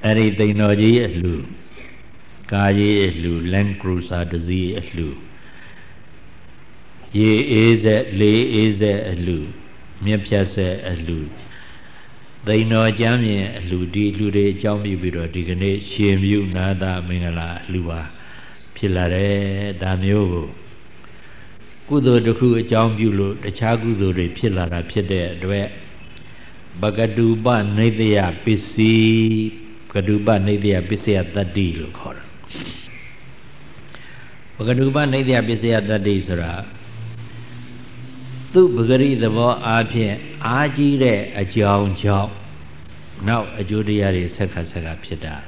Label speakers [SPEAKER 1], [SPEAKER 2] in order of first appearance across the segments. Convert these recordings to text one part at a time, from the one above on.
[SPEAKER 1] အဲ့ဒီသိန်းတော်ကြီးအလှကားကြီးအလှ Land Cruiser တစ်စီးအလှရေအေးဆက်လေအေးဆက်အလှမြက်ဖြတ်ဆက်အလှသိန်းတော်ကျမ်းမြင်အလှဒီအလှတွေအကြောင်းပြုပြီးတော့ဒီကနေ့ရှင်ပြုနာသာမင်္ဂလာအလှပါဖြစ်လာတယ်ဒါမျိုးကိုကုသိုလ်တစ်ခုအကြောင်းပြုလို့တခြားကုသိုလ်တွေဖြစ်လာတာဖြစ်တဲ့အတွက်ပကတုပနိတ္တယပစ္စည်းပကတုပနိတ္တယပစ္စယတတ္တိလို့ခေါ်တာပကတုပနိတ္တယပစ္စယတတ္တိဆိုတာသူပဂရိသဘောအားဖြင့်အားကြီးတဲ့အကြောင်းကြောင့်နောက်အကျိုးတရားတွေဆက်ခါဖြစ်တာ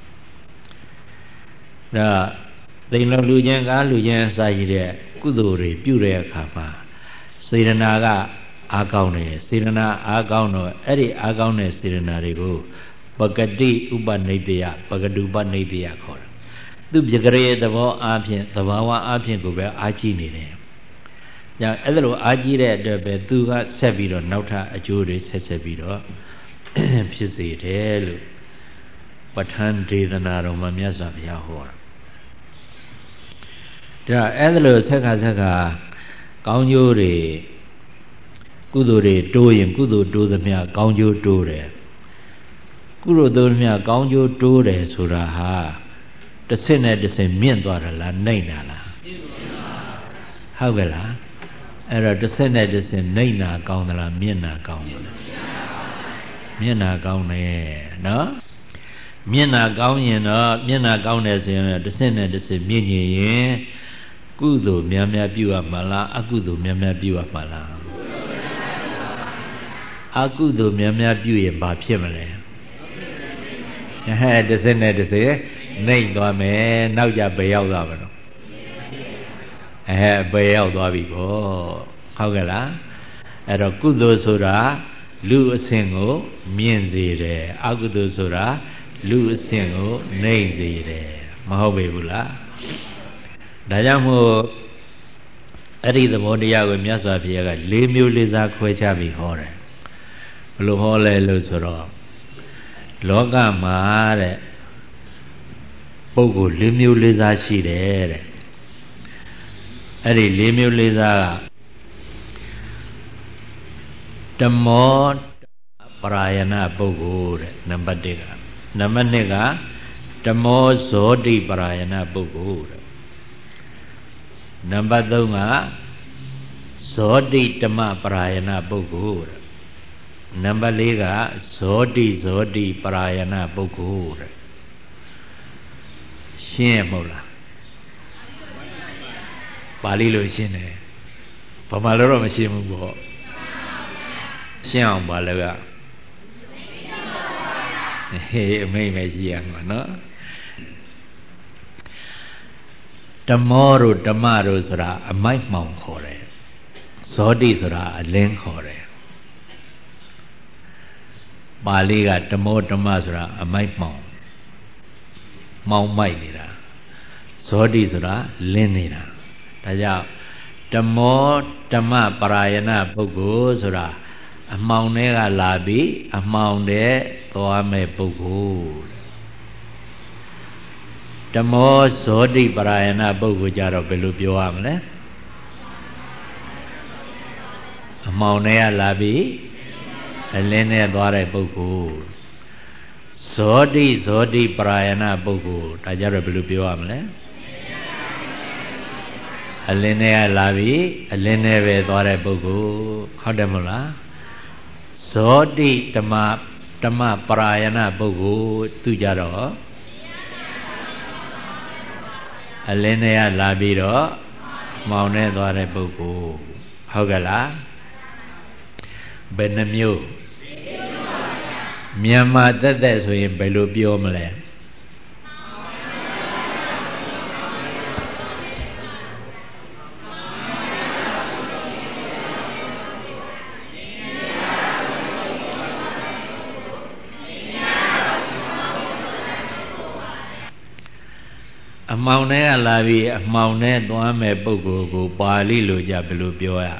[SPEAKER 1] ဒါသိမ်လုံးလူချင်းကားလူချင်းအစာရတဲ့ကုသိုလ်တွေပြုတဲ့အခါမှာစေတနာကအားကောင်းတယ်စေတနာအားကောင်းတော့အဲ့ဒီအားကောင်းတဲ့စေတနာတွေကိုပကတိဥပနိတ္တယပကတုပနိတ္တယခေါ်တယ်သူပဂရိသဘောအားဖြင့်သဘာဝအားဖြင့်ကိုပဲအားကြီးနေတယ်ကြောင့်အဲ့ဒါလိုအားကြီးတဲ့အတွက်ပဲသူကဆက်ပြီးတော့နောက်ထပ်အကျိုးတွေဆက်ပြီးတော့ဖြစ်စေတယ်လို့ပဋ္ဌာန်းဒေသနာတော်မှာမြတ်စွာဘုရားဟောတာဒါအဲ့ဒါလိုဆက်ခါကောင်းကျိုးတွေကုသိုလ်တွေတိုးရင်ကုသိုလ်တိုးသမျှကောင်းကျိုးတိုးတယ်ကုသိုလ်တိုးသမျှကောင်းကျိုးတိုးတယ်ဆိုတာဟာတစ်ဆင့်နဲ့တစ်ဆင့်မြင့်သွားတာလားနှိမ့်တာလားဟုတ်ကဲ့လားအဲ့တော့တစ်ဆင့်နဲ့တစ်ဆင့်နှိမ့်တာကောင်းသလားမြင့်တာကောင်းသလားမြင့်တာကောင်းတယ်နော်မြင့်တာကောင်းရင်တော့မြင့်တာကောင်းတယ်ဆိုရင်တစ်ဆင့်နဲ့တစ်ဆင့်မြင့်ရင်ကုသိုလ်များများပြုရမှာလားအကုသိုလ်များများပြုရမှာလားအကုသိုလ်များများပြုရင်ဘာဖြစ်မလဲတစ်ဆင့်နဲ့တစ်ဆင့်နှိမ့်သွားမယ်နောက်ကြဘယ်ရောက်သွားမလို့ဘယ်ရောက်သွားပြီပေါ့ဟုတ်ကဲ့လားအဲ့တော့ကုသိုလ်ဆိုတာလူအဆင့်ကိုမြင့်စေတယ်အကုသိုလ်ဆိုတာလူအဆင့်ကိုနှိမ့်စေတယ်မဟုတ်ပေဘူးလားဒါကြောင့်မို့အဲ့ဒီသဘောတရားကိုမြတ်စွာဘုရားက၄မျိုး၄စားခွဲခြားပြီးဟောတယ်ဘယ်လိုဟောလဲလို့ဆိုတော့လောကမှာတဲ့ပုဂ္ဂိုလ်၄မျိုး၄စားရှိတယ်တဲ့အဲ့ဒီ၄မျိုး၄စားကဓမ္မောပရာယနာပုဂ္ဂိုလ်တဲ့နံပါတ်1ကနံပါတ်2ကဓမ္မောဇောတိပရာယနာပုဂ္ဂိုလ်တဲ့နံပါတ်3ကဇောတိဓမ္မပရာယနာပုဂ္ဂိုလ်တဲ့နံပါတ်4ကဇောတိပရာယနာပုဂ္ဂိုလ်တဲ့ရှင်းရမဟုတ်လားပါဠိလိုရှင်းတယ်ဗမာလိုတော့မရှင်းဘူးပေါ့ရှင်းအောင်ပါလို့ကဟေးအမိတ်ပဲရှိရမှာနော်ဓမ္မောတို့ဓမ္မတို့ဆိုတာအမိုက်မှောင်ခေါ်တယ်ဇောတိဆိုတာအလင်းခေါ်တယ်ပါဠိကဓမ္မောဓမ္မဆိုတာအမိုက်မှောင်မိုက်နေတာဇောတိဆိုတာလင်းနေတာဒါကြောင့်ဓမ္မောဓမ္မပရာယနာပုဂ္ဂိုလ်ဆိုတာအမှောင်ထဲကလာပြီးအမှောင်ထဲသွားမဲ့ပုဂ္ဂိုလ်ဓမ္မောဇောတိပရာယနာပုဂ္ဂိုလ်ကြတော့ဘယ်လိုပြောရမလဲအမှောင်ထဲကလာပြီးအလင်းထဲသွားတဲ့ပုဂ္ဂိုလ်ဇောတိပရာယနာပုဂ္ဂိုလ်ဒါကြတော့ဘယ်လိုပြောရမလဲအလင်းထဲကလာပြီးအလင်းထဲပဲသွားတဲ့ပုဂ္ဂိုလ်ဟုတ်တယ်မဟုတ်လားဇောတိဓမ္မပရာယနာပုဂ္ဂိုလ်သူကြတော့အလင်းထဲကလာပြီးတော့မောင်ထဲသွားတဲ့ပုဂ္ဂိုလ်ဟုတ်ကဲ့လားဘယ်နှမျိုးမြန်မာတက်ဆိုရင်ဘယ်လိုပြောမလဲအမှောင်ထဲကလာပြီးအမှောင်ထဲသွားမဲ့ပုဂ္ဂိုလ်ကိုပါဠိလိုကြဘယ်လိုပြောရ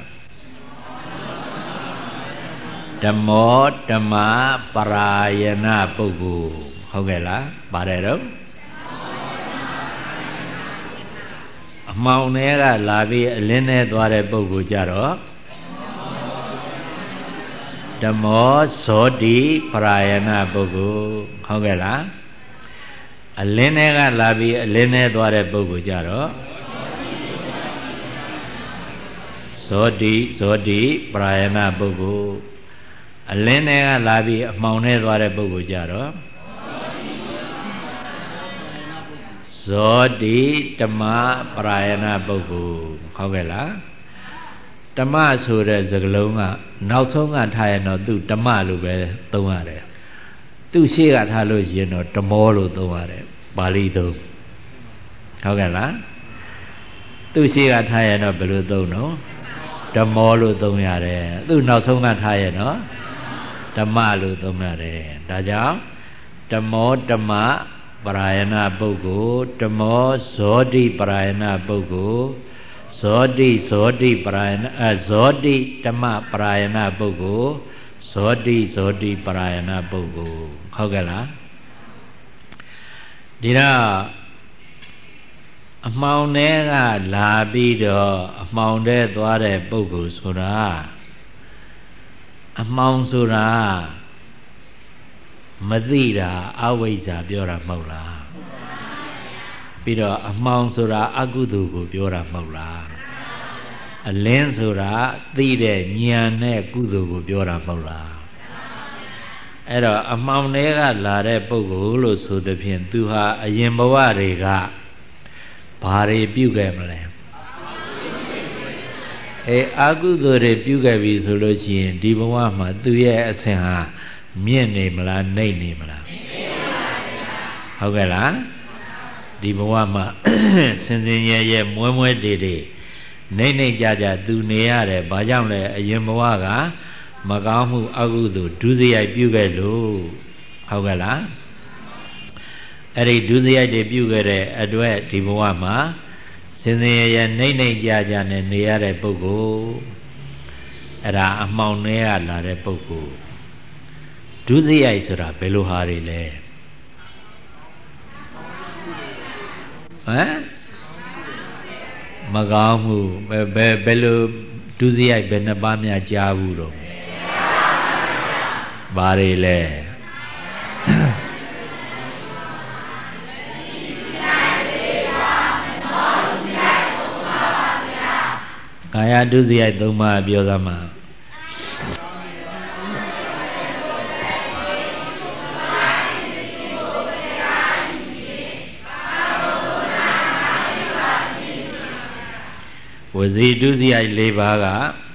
[SPEAKER 1] ဓမ္မောဓမ္မပရာယနာပုဂ္ဂိုလ်ဟုတ်ကဲ့လားပါတယ်တော့အမှောင်ထဲကလာပြီးအလင်းထဲသွားတဲ့ပုဂ္ဂိုလ်ကြတော့ဓမ္မောဇောတိပရာယနာပုဂ္ဂိုလ်ဟုတ်ကဲ့လားအလင်းထဲကလာပြီးအလင်းထဲသွားတဲ့ပုဂ္ဂိုလ်ကြတော့ဇောတိပရာယနာပုဂ္ဂိုလ်အလင်းထဲကလာပြီးအမှောင်ထဲသွားတဲ့ပုဂ္ဂိုလ်ကြတော့ဇောတိဓမ္မပရာယနာပုဂ္ဂိုလ်ဟုတ်ကဲ့လားဓမ္မဆိုတဲ့စကားလုံးကနောက်ဆုံးကထားရင်တော့သူဓမ္မလို့ပဲသုံးရတယ်သူရှေ့ကထားလို့ရှိရင်တော့ဓမောလို့သုံးရတယ်ပါဠိသုံးဟုတ်ကဲ့လားသူရှေ့ကထားရင်တော့ဘယ်လိုသုံးတော့ဓမောလို့သုံးရတယ်သူနောက်ဆုံးကထားရင်တော့ဓမ္မလို့သုံးရတယ်ဒါကြောင့်ဓမောဓမ္မပရာယနာပုဂ္ဂိုလ်ဓမောဇောတိပရာယနာပုဂ္ဂိုလ်ဇောတိပရာယနာဇောတိဓမ္မပရာယနာပုဂ္ဂိုလ်ဇောတိပရာယနာပုဂ္ဂိုလ်ဟုတ်ကဲ့လားဒီတော့အမှောင်ထဲကလာပြီးတော့အမှောင်ထဲသွားတဲ့ပုဂ္ဂိုလ်ဆိုတာအမှောင်ဆိုတာမသိတာအဝိဇ္ဇာပြောတာမဟုတ်လားပြီးတော့အမှောင်ဆိုတာအကုသိုလ်ကိုပြောတာမဟုတ်လားအလင်းဆိုတာသိတဲ့ဉာဏ်နဲ့ကုသိုလ်ကိုပြောတာမဟုတ်လားအဲ့တော့အမှောင်ထဲကလာတဲ့ပုဂ္ဂိုလ်လို့ဆိုသဖြင့်သူဟာအရင်ဘဝတွေကဘာတွေပြုခဲ့မလဲအကုသိုလ်တွေပြုခဲ့ပြီဆိုလို့ရှိရင်ဒီဘဝမှာသူရဲ့အစဉ်ဟာမြင့်နေမလားနှိမ့်နေမလားဟုတ်ကဲ့လားဒီဘဝမှာစင်စင်ရဲရဲမွဲမွဲတေတေနှိမ့်နှိမ့်ကြကြသူနေရတယ်ဘာကြောင့်လဲအရင်ဘဝကမကောင်းမှုအကုသိုလ်ဒုစရိုက်ပြုခဲ့လို့ဟုတ်ကဲ့လားအဲ့ဒီဒုစရိုက်တွေပြုခဲ့တဲ့အတွက်ဒီဘဝမှာစင်စင်ရဲရဲနှိမ့်နှိမ့်ကြကြနဲ့နေရတဲ့ပုဂ္ဂိုလ်အဲ့ဒါအမှောင်ထဲကလာတဲ့ပုဂ္ဂိုလ်ဒုစရိုက်ဆိုတာဘယ်လိုဟာတွေလဲဟမ်မကောင်းမှုဘယ်လိုဒုစရိုက်ဘယ်နှပါးများကြားဘူးတော့ဘာတွေလဲကာယဒုစရိုက်၃ပါးပြောသမှာဝစီဒုစရိုက်၄ပါးက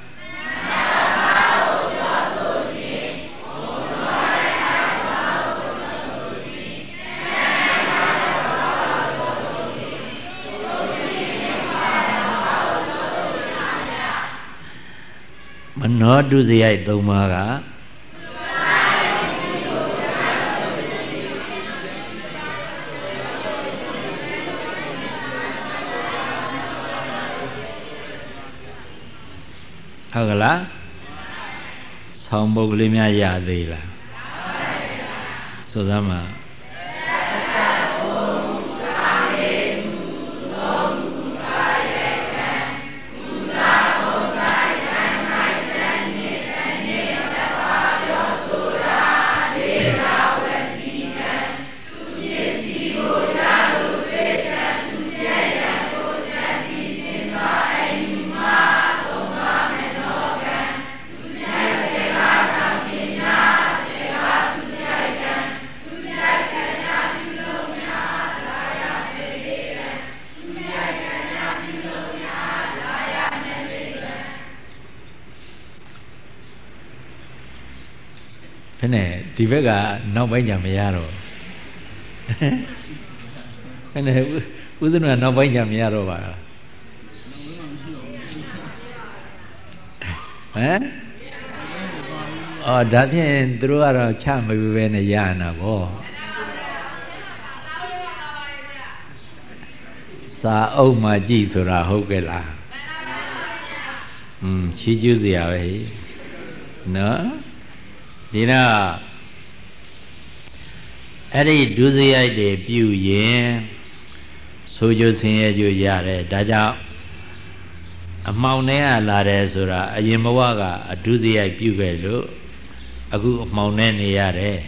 [SPEAKER 1] မနောဒုစရိုက်၃ပါးကဟုတ်ကလားဆောင်းပုတ်ကလေးများရသေးလားဆိုသမှာဖက်နဲ့ဒီဘက်ကနောက်ပိုင်းညာမရတော့ဖက်နဲ့ဦးဇင်းကနောက်ပိုင်းညာမရတော့ပါဟမ်အော်ဒါဖြင့်သူတို့ကတော့ချမပြီးပဲနဲ့ရနာဗောစာအုပ်မှာကြည့်ဆိုတာဟုတ်ကဲ့လားချီးကျူးစရာပဲနော်ဒီတော့အဲ့ဒီဒုစရိုက်တွေပြုရင်ဆိုကြဆင်းရဲကြရတယ်ဒါကြောင့်အမှောင်ထဲကလာတယ်ဆိုတာအရင်ဘဝကအဒုစရိုက်ပြုခဲ့လို့အခုအမှောင်ထဲနေရတယ်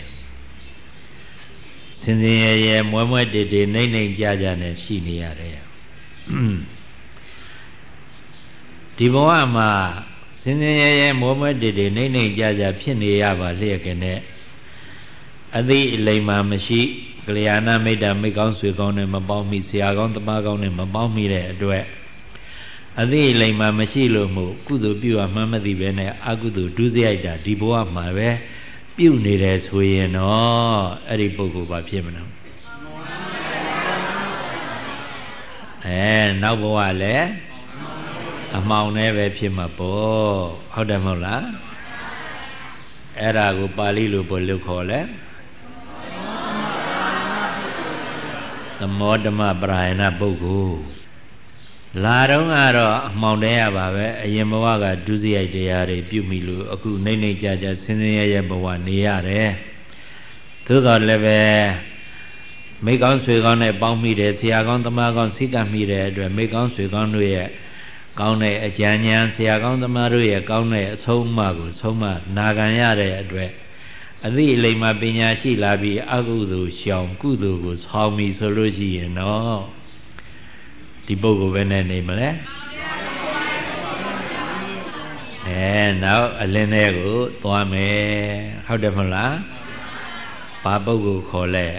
[SPEAKER 1] စင်စင်ရဲရဲမွဲမွဲတေတေနှိမ့်နှိမ့်ကြကြနဲ့ရှိနေရတယ်ဒီဘဝမှာစင်စင်ရဲရဲမွဲမွဲတေတေနှိမ့်နှိမ့်ကြကြဖြစ်နေရပါလျက်ကနေအသိအလိမ္မာမရှိကလျာဏမိတ်တာမိတ်ကောင်းဆွေကောင်းနဲ့မပေါင်းမိဆရာကောင်းတမကောင်းနဲ့မပေါင်းမိတဲ့အတွက်အသိအလိမ္မာမရှိလို့မို့ကုသိုလ်ပြုရမှန်းမသိပဲနဲ့အကုသိုလ်ဒုစရိုက်တာဒီဘဝမှာပဲပြုနေတယ်ဆိုရင်တော့အဲ့ဒီပုဂ္ဂိုလ်ဘာဖြစ်မလဲနောက်ဘဝလည်းအမှောင်နဲ့ပဲဖြစ်မှာပေါ့ဟုတ်တယ်မဟုတ်လားအဲ့ဒါကိုပါဠိလိုဘယ်လိုခေါ်လဲသမောဓမပရာယဏပုဂ္ဂိုလ်လာတော့ကတော့အမှောင်တဲရပါပဲအရင်ဘဝကဒုစရိုက်တရားတွေပြုမိလို့အခုနှိမ့်နှိမ့်ကြကြဆင်းဆင်းရဲရဲဘဝနေရတယ်သို့တော်လည်းပဲမိကောင်းဆွေကောင်းနဲ့ပေါင်းမိတယ်ဆရာကောင်းတမကောင်းစိတ်ကမိတဲ့အတွက်မိကောင်းဆွေကောင်းတို့ရဲ့ကောင်းတဲ့အကြံဉာဏ်ဆရာကောင်းတမတို့ရဲ့ကောင်းတဲ့အဆုံးအမကိုဆုံးမနာခံရတဲ့အတွက်အသိအလိမ္မာပညာရှိလာပြီးအကုသိုလ်ရှောင်ကုသိုလ်ကိုဆောင်းပြီးဆိုလို့ရှိရင်တော့ဒီပုဂ္ဂိုလ်ပဲနဲ့နေမလဲနောက်အလင်းထဲကိုသွားမယ်ဟုတ်တယ်မဟုတ်လားဘာပုဂ္ဂိုလ်ခေါ်လဲ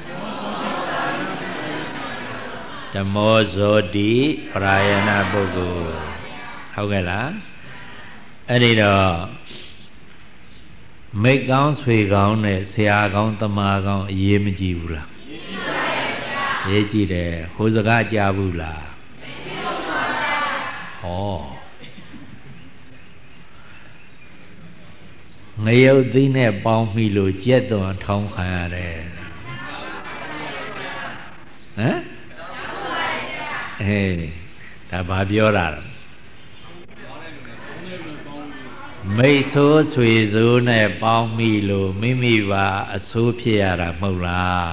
[SPEAKER 1] ဓမ္မောဇောတိပရာယဏပုဂ္ဂိုလ်ဟုတ်ကဲ့လားအဲ့ဒီတော့မိတ်ကောင်းဆွေကောင်းနဲ့ဆရာကောင်းတမကောင်းအရေးမကြီးဘူးလားရေးကြည့်တယ်ဟိုစကားကြားဘူးလားဟောငရုတ်သီးနဲ့ပေါင်းမိလို့ကြက်သွန်ထောင်းခံရတယ်ဟမ်ဒါဘာပြောတာလဲမိတ်ဆိုးဆွေဆိုးနဲ့ပေါင်းမိလို့မိမိပါအဆိုးဖြစ်ရတာမဟုတ်လား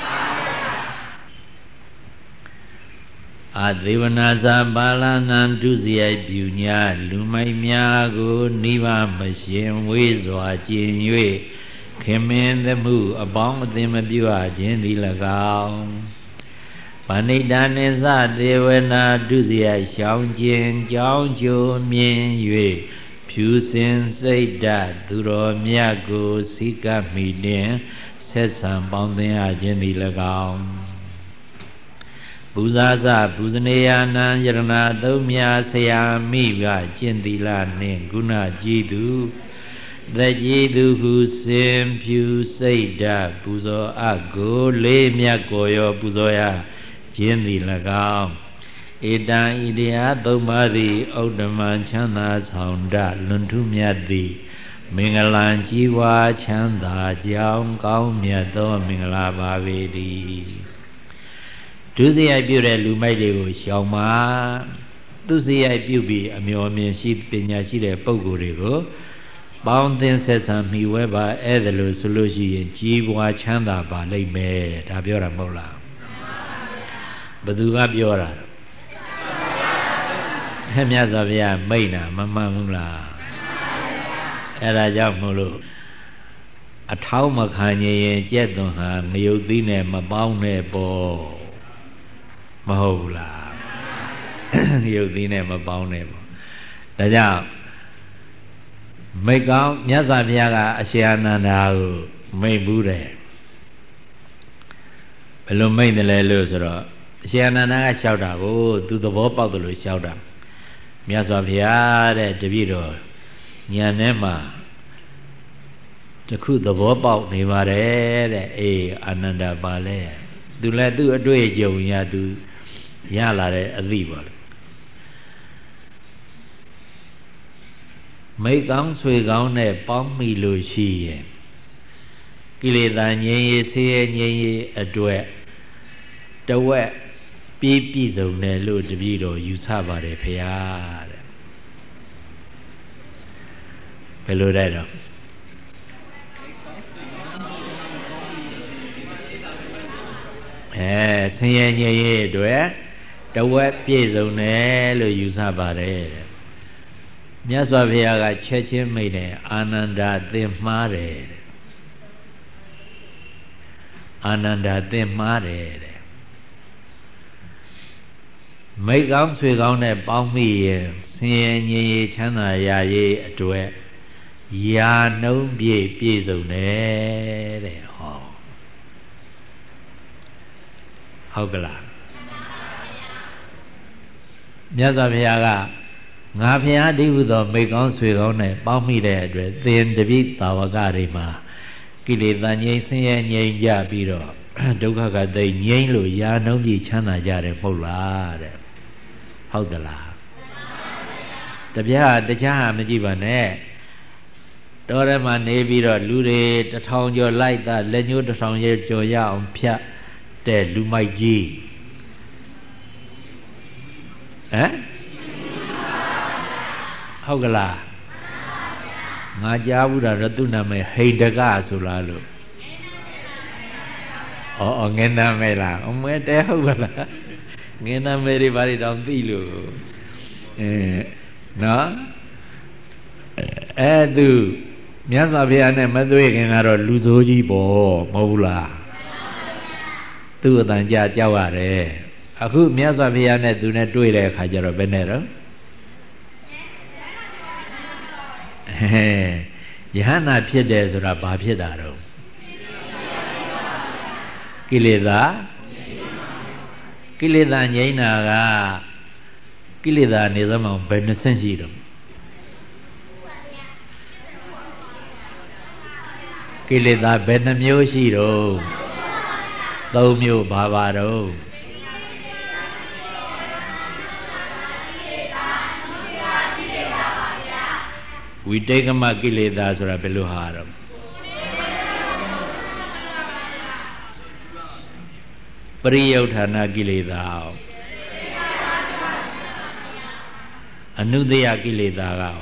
[SPEAKER 1] အသေဝနာသာပါဠနံဒုစရိုက်ပြုညာလူမိုက်များကိုနိဗ္ဗာန်မရှင်ဝေးစွာကျင်၍ခင်မင်းသမှုအပေါင်းအသင်မပြုအပ်ခြင်းသည်၎င်းပဏိတာနိသသေဝနာဒုစရိုက်ရှောင်ခြင်းကြောင်းကျိုးမြင်၍ဖြူစင်စိတ်ဓာတ်သူတော်မြတ်ကိုစိကမိတင်ဆက်ဆံပေါင်းသင်အပ်ခြင်းသည်၎င်းပူဇာစပူဇနေယနာယရဏသုံးမြာဆရာမိကကျင့်သီလနှင့်ဂုဏကြည်သူသက်ကြီးသူဟုစင်ဖြူစိတ်ဓာတ်ပူဇော်အပ်ကိုလေးမြတ်ကိုရောပူဇော်ရခြင်းသည်၎င်းဧတံဣတိယသုံးပါးသည်ဩတ္တမံချမ်းသာဆောင်တလွန်ထူးမြတ်သည်မင်္ဂလာကြီးဝါချမ်းသာကြောင်းကောင်းမြတ်သောမင်္ဂလာပါပေတည်းဒုစရိုက်ပြုတဲ့လူမိုက်တွေကိုရှောင်ပါသူစရိုက်ပြုပြီးအမျှော်မြင်ရှိပညာရှိတဲ့ပုဂ္ဂိုလ်တွေကိုပေါင်းသင်ဆက်ဆံမိဝဲပါအဲ့ဒါလို့ဆိုလို့ရှိရင်ကြီးပွားချမ်းသာပါလိမ့်မယ်ဒါပြောတာမဟုတ်လားဘယ်သူကပြောတာမြတ်စွာဘုရားမိန့်တာမမှန်ဘူးလားအဲ့ဒါကြောင့်မို့လို့အထောက်မခံရင်ကြက်သွန်ဟာငရုတ်သီးနဲ့မပေါင်းနဲ့ပေါ့မဟုတ်ဘူးလားငရုတ်သီးနဲ့မပေါင်းနဲ့ပေါ့ဒါကြောင့်မိတ်ကောင်းမြတ်စွာဘုရားကအရှင်အာနန္ဒာကိုမိတ်ဘူးတယ်ဘယ်လိုမိတ်တယ်လဲလို့ဆိုတော့အရှင်အာနန္ဒာကလျှောက်တာကိုသူသဘောပေါက်တယ်လို့လျှောက်တာမြတ်စွာဘုရားတဲ့တပည့်တော်ဉာဏ်ထဲမှာတခုသဘောပေါက်နေပါတယ်တဲ့အာနန္ဒာပါလဲသူလည်းသူ့အတွေ့အကြုံရသူရလာတဲ့အသိပါလေမိကောင်းဆွေကောင်းနဲ့ပေါင်းမိလို့ရှိရင်ကိလေသာငြိမ်းရေးဆင်းရဲငြိမ်းရေးအတွက်တဝက်ပြည့်စုံတယ်လို့တပည့်တော်ယူဆပါတယ်ဖေဟာတဲ့ဘယ်လိုလဲတော့ဆင်းရဲငြိမ်းရေးအတွက်တဝက်ပြည့်စုံတယ်လို့ယူဆပါတယ်တဲ့မြတ်စွာဘုရားကချက်ချင်းမိတ်တယ်အာနန္ဒာသင်မှားတယ်အာနန္ဒာသင်မှားတယ်တဲ့မိတ်ကောင်းဆွေကောင်းနဲ့ပေါင်းမိရင်ဆင်းရဲငြိမ်းရေးချမ်းသာရရေးအတွက်ယာနှုံးပြည့်ပြည့်စုံတယ်တဲ့ဟောဟုတ်ကလားမြတ်စွာဘုရားကငါဘုရားတိဟုသောမိတ်ကောင်းဆွေကောင်းနဲ့ပေါင်းမိတဲ့အတွက်သင်တပိသာဝကတွေမှာကိလေသာငြိမ်းဆင်းရဲငြိမ်းကြပြီးတော့ဒုက္ခကသိငြိမ်းလို့ယာနှုံးပြည့်ချမ်းသာကြတယ်မဟုတ်လားတဲ့ဟုတ်သလားတပြားတခြားဟာမကြည့်ပါနဲ့တော်ထဲမှာနေပြီးတော့လူတွေ1000ကျော်လိုက်တာလက်ညှိုး1000ရဲ့ကျော်ရအောင်ဖြတ်တဲ့လူမိုက်ကြီးဟုတ်ကလားငါကြားဘူးတာရတုနာမေဟိန္ဒကဆိုလားလို့ဩငင်းနာမေလားအမဲတဲဟုတ်ကလားငင်းနာမေတွေဘာတွေတောင်သိလို့နော်သူမြတ်စွာဘုရားနဲ့မသွေးခင်ကတော့လူဆိုးကြီးပေါ့မဟုတ်ဘူးလားသူ့အတန်ကြာကြောက်ရတယ်အခုမြတ်စွာဘုရားနဲ့သူနဲ့တွေ့တဲ့အခါကျတော့ဘယ်နဲ့တော့ယဟန္တာဖြစ်တယ်ဆိုတာဘာဖြစ်တာတော့ကိလေသာငြိမ်းတာကကိလေသာနေသမောင်ဘယ်နှဆင့်ရှိတော့ကိလေသာဘယ်နှမျိုးရှိတော့3မျိုးဘာတော့ဝိတေကမကိလေသာဆိုတာဘယ်လိုဟာတော့ပရိယုဌာဏကိလေသာအနုတ္တယကိလေသာက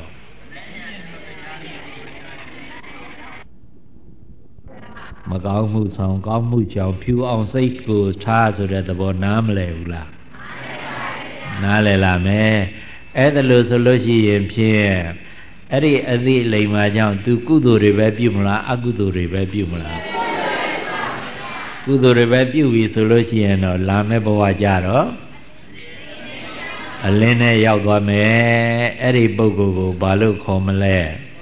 [SPEAKER 1] မကောင်းမှုဆောင်ကောင်းမှုကြောင့်ဖြူအောင်စိတ်ကိုထားဆိုတဲ့သဘောနားမလဲဘူးလားနားလဲလာမယ်အဲ့ဒါလို့ဆိုလို့ရှိရင်ဖြင့်အဲ့ဒီအသည့်လိမ္မာကြောင့်သူကုသိုလ်တွေပဲပြုမလားအကုသိုလ်တွေပဲပြုမလားကုသိုလ်တွေပဲပြုပြီဆိုလို့ရှိရင်တော့လာမယ့်ဘဝကြတော့အလင်းနဲ့ရောက်သွားမယ်အဲ့ဒီပုဂ္ဂိုလ်ကိုဘာလို့ခေါ်မလဲ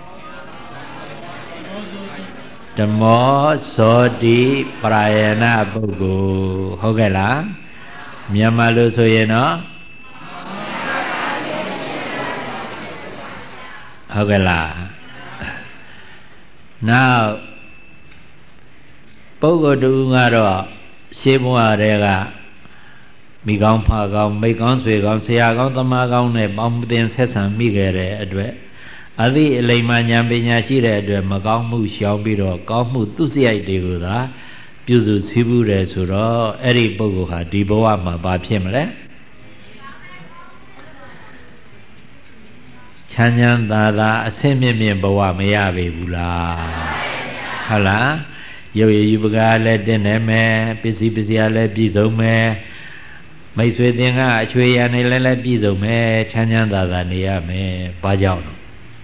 [SPEAKER 1] ဓမ္မောသောတိပရာယနာပုဂ္ဂိုလ်ဟုတ်ကဲ့လားမြန်မာလို့ဆိုရင်တော့ဟုတ်ကဲ့လားနောက်ပုဂ္ဂိုလ်တူကတော့ရှင်းဘဝတည်းကမိကောင်းဖကောင်းမိကောင်းဆွေကောင်းဆရာကောင်းသမားကောင်းနဲ့ပေါင်းသင်ဆက်ဆံမိခဲ့တဲ့အတွက်အသည့်အလိမ္မာဉာဏ်ပညာရှိတဲ့အတွက်မကောင်းမှုရှောင်ပြီးတော့ကောင်းမှုသူစရိုက်တွေကိုသာပြုစုစည်းဘူးတယ်ဆိုတော့အဲ့ဒီပုဂ္ဂိုလ်ဟာဒီဘဝမှာဘာဖြစ်မလဲချမ်းချမ်းသာသာအဆင့်မြင့်မြင့်ဘဝမရပေဘူးလားဟုတ်လားရုပ်ရည်ယူပကားလည်းတင်နေမယ်ပစ္စည်းလည်းပြည့်စုံမယ်မိတ်ဆွေသင်္ကအချွေရနေလည်းပြည့်စုံမယ်ချမ်းချမ်းသာသာနေရမယ်ဘာကြောင့်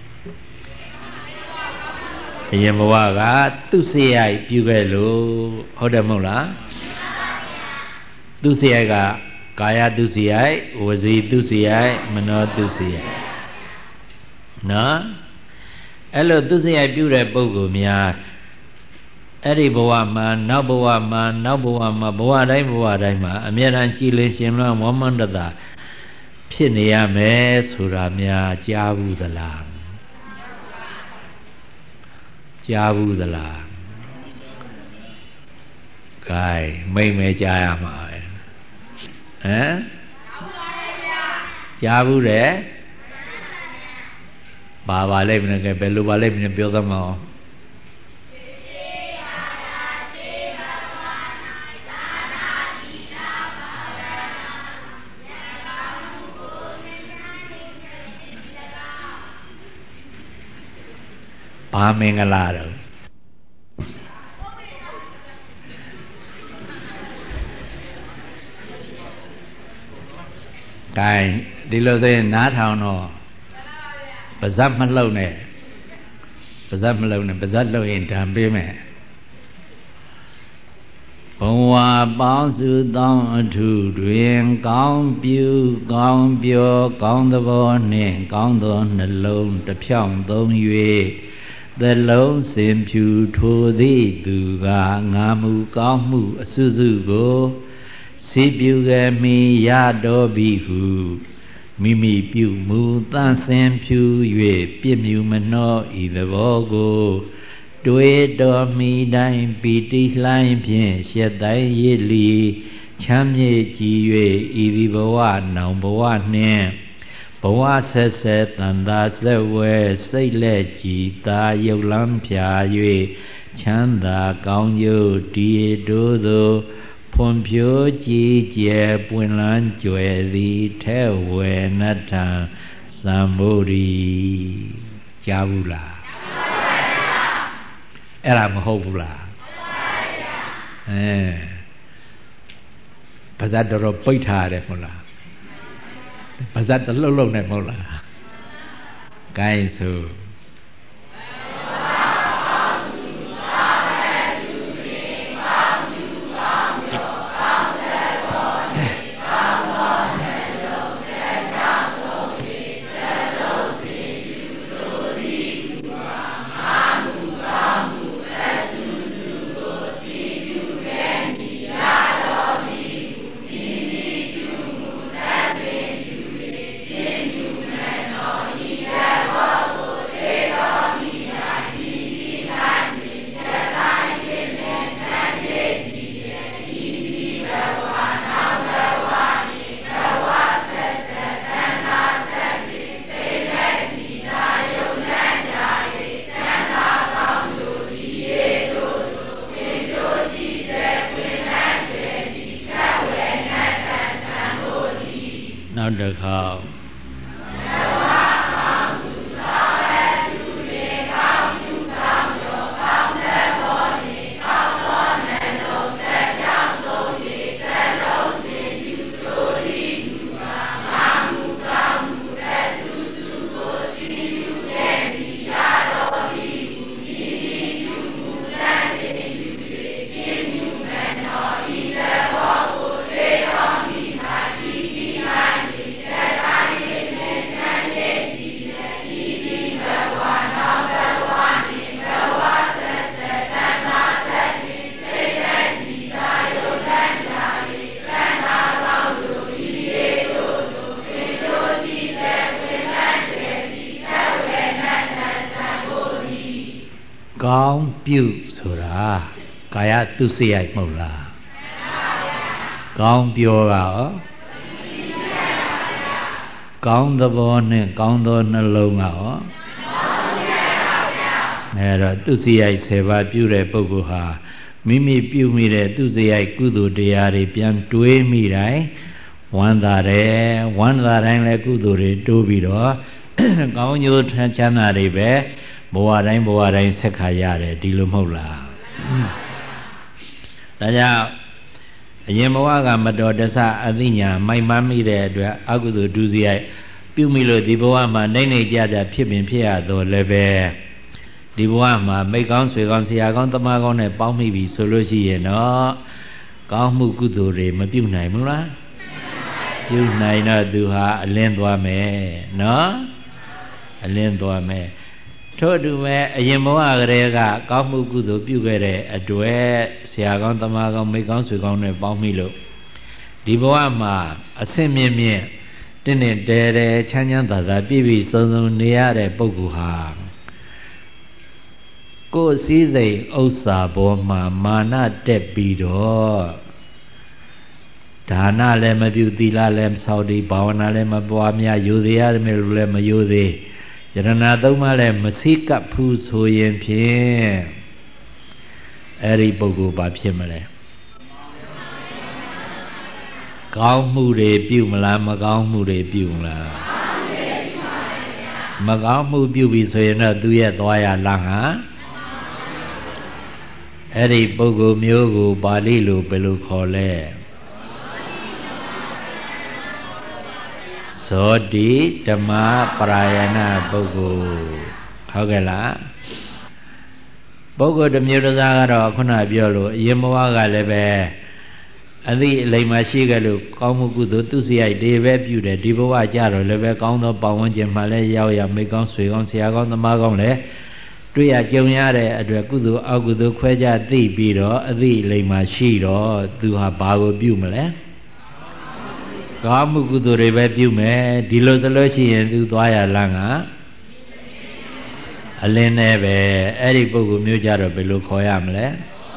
[SPEAKER 1] အရင်ဘဝကသူစရိုက်ပြုခဲ့လို့ဟုတ်တယ်မဟုတ်လားသူစရိုက်ကကာယသူစရိုက်ဝစီသူစရိုက်မနောသူစရိုက်နော်အဲ့လိုသူစရိုက်ပြုတဲ့ပုဂ္ဂိုလ်များအဲ့ဒီဘဝမှာနောက်ဘဝမှာဘဝတိုင်းမှာအမြဲတမ်းကြည်လင်ရှင်လွှမ်းဝမ်းမန္တတာဖြစ်နေရမယ်ဆိုတာများကြားဘူးသလားကြားဘူးသလား gain မိမ့်မဲကြားရမှာပဲကြားဘူးတယ်ဘာလဲမင်းကဘယ်လိုပါလဲမင်းပြောသမောဘာမင်္ဂလာတော့ cái đi lâu thế ná thao nó bà giáp mất lâu này bà giáp mất lâu này bà giáp lâu yên tràm bế mẹ bông hoa báo sư tông thủ truyền con biểu con tờ bò nè con tờ nè lâu tờ phiong tông yuê tờ lâu xem phiêu thô đi từ gà ngà mù con mù sư sư gô sĩ biểu gà mi ya đô bì hù mi mi biểu mù ta xem phiêu yuê biết miu mà nó y tờ bò gô đối đo mi đại bị đi lại phiền sẽ đại yết li chăm nhẹ chỉ về y bố nòng bố nè bố sẽ tận ta sẽ về xây lệ chỉ ta yêu lắm phá về chăm ta cao yêu đi đô đô phong phiếu chỉ chế buồn lan chuệ đi theo về nát thang Sambodhi cha bu laအဲ့ဒါမဟုတ်ဘူးလားပါဇတ်တော်ပိတ်ထားရတယ်မဟုတ်လားပါဇတ်တလှုပ်လှုပ်နေမဟုတ်လားဂိုင်းဆိုđược không? Con biểuဆိုတာကာယသူစရိုက်မဟုတ်လားကောင်းပြောတာကောင်းသဘောနဲ့ကောင်းသောနှလုံးကရောအဲ့တော့သူစရိုက်10ပါးပြုတဲ့ပုဂ္ဂိုလ်ဟာမိမိပြုမိတဲ့သူစရိုက်ကုသိုလ်တရားတွေပြန်တွေးမိတိုင်းဝမ်းသာတယ်ဝမ်းသာတိုင်းလည်းကုသိုလ်တွေတိုးပြီးတော့ကောင်းကျိုးချမ်းသာတွေပဲဘဝတိုင်းဆက်ခါရတယ်ဒီလိုမဟုတ်လားဒါကြောင့်အရင်ဘဝကမတော်တဆအသိဉာဏ်မိုက်မှန်းမိတဲ့အတွက်အကုသိုလ်ဒုစရိုက်ပြုမိလို့ဒီဘဝမှာနေကြဖြစ်ပင်ဖြစ်ရတော့လည်းပဲဒီဘဝမှာမိတ်ကောင်းဆွေကောင်းဆရာကောင်းတမကောင်းနဲ့ပေါင်းမိပြီဆိုလို့ရှိရင်တော့ကောင်းမှုကုသိုလ်တွေမပြုနိုင်ဘူးလားပြုနိုင်တော့သူဟာအလင်းသွားမယ်နော်အလင်းသွားမယ်ထို့တူပဲအရင်ဘဝကလေးကကောင်းမှုကုသိုလ်ပြုခဲ့တဲ့အတွက်ဆရာကောင်းတမကောင်းမိတ်ကောင်းဆွေကောင်းနဲ့ပေါင်းမိလို့ဒီဘဝမှာအဆင့်မြင့်မြင့်တင်းတင်းတဲတဲချမ်းချမ်းသာသာပြည့်ပြည့်စုံစုံနေရတဲ့ပုဂ္ဂိုလ်ဟာကိုယ်စည်းစိမ်ဥစ္စာပေါ်မှာမာနတက်ပြီးတော့ဒါနလည်းမပြုသီလလည်းမဆောက်တည်ဘာဝနာလည်းမပွားများယူသေးရတယ်လည်းမယူသေးယရဏသုံးပါးလည်းမစိကပ်ဘူးဆိုရင်ဖြင့်အဲ့ဒီပုဂ္ဂိုလ်ဘာဖြစ်မလဲကောင်းမှုတွေပြုမလားမကောင်းမှုတွေပြုမလားမကောင်းမှုပြုပြီဆိုရင်တော့သူရဲ့သွားရလမ်းဟာအဲ့ဒီပုဂ္ဂိုလ်မျိုးကိုပါဠိလိုဘယ်လိုခေါ်လဲဇောတိဓမ္မပရာယနာပုဂ္ဂိုလ်ဟုတ်ကဲ့လားပုဂ္ဂိုလ်တစ်မျိုးတစ်စားကတော့ခုနပြောလို့အရင်ဘဝကလည်းပဲအသည့်အလိမ္မာရှိခဲ့လို့ကောင်းမှုကုသိုလ်သူစရိုက်တွေပဲပြုတယ်ဒီဘဝကြတော့လည်းပဲကောင်းသောပတ်ဝန်းကျင်မှာလည်းရောက်ရမိကောင်းဆွေကောင်းဆရာကောင်းသမားကောင်းလည်းတွေ့ရကြုံရတဲ့အတွက်ကုသိုလ်အကုသိုလ်ခွဲခြားသိပြီးတော့အသည့်အလိမ္မာရှိတော့သူဟာဘာကိုပြုမလဲကောင်းမှုကုသိုလ်တွေပဲပြုမယ်ဒီလိုဆိုလို့ရှိရင်သူသွားရလမ်းကအလင်းနဲ့ပဲအဲ့ဒီပုဂ္ဂိုလ်မျိုးကြတော့ဘယ်လိုခေါ်ရမလဲ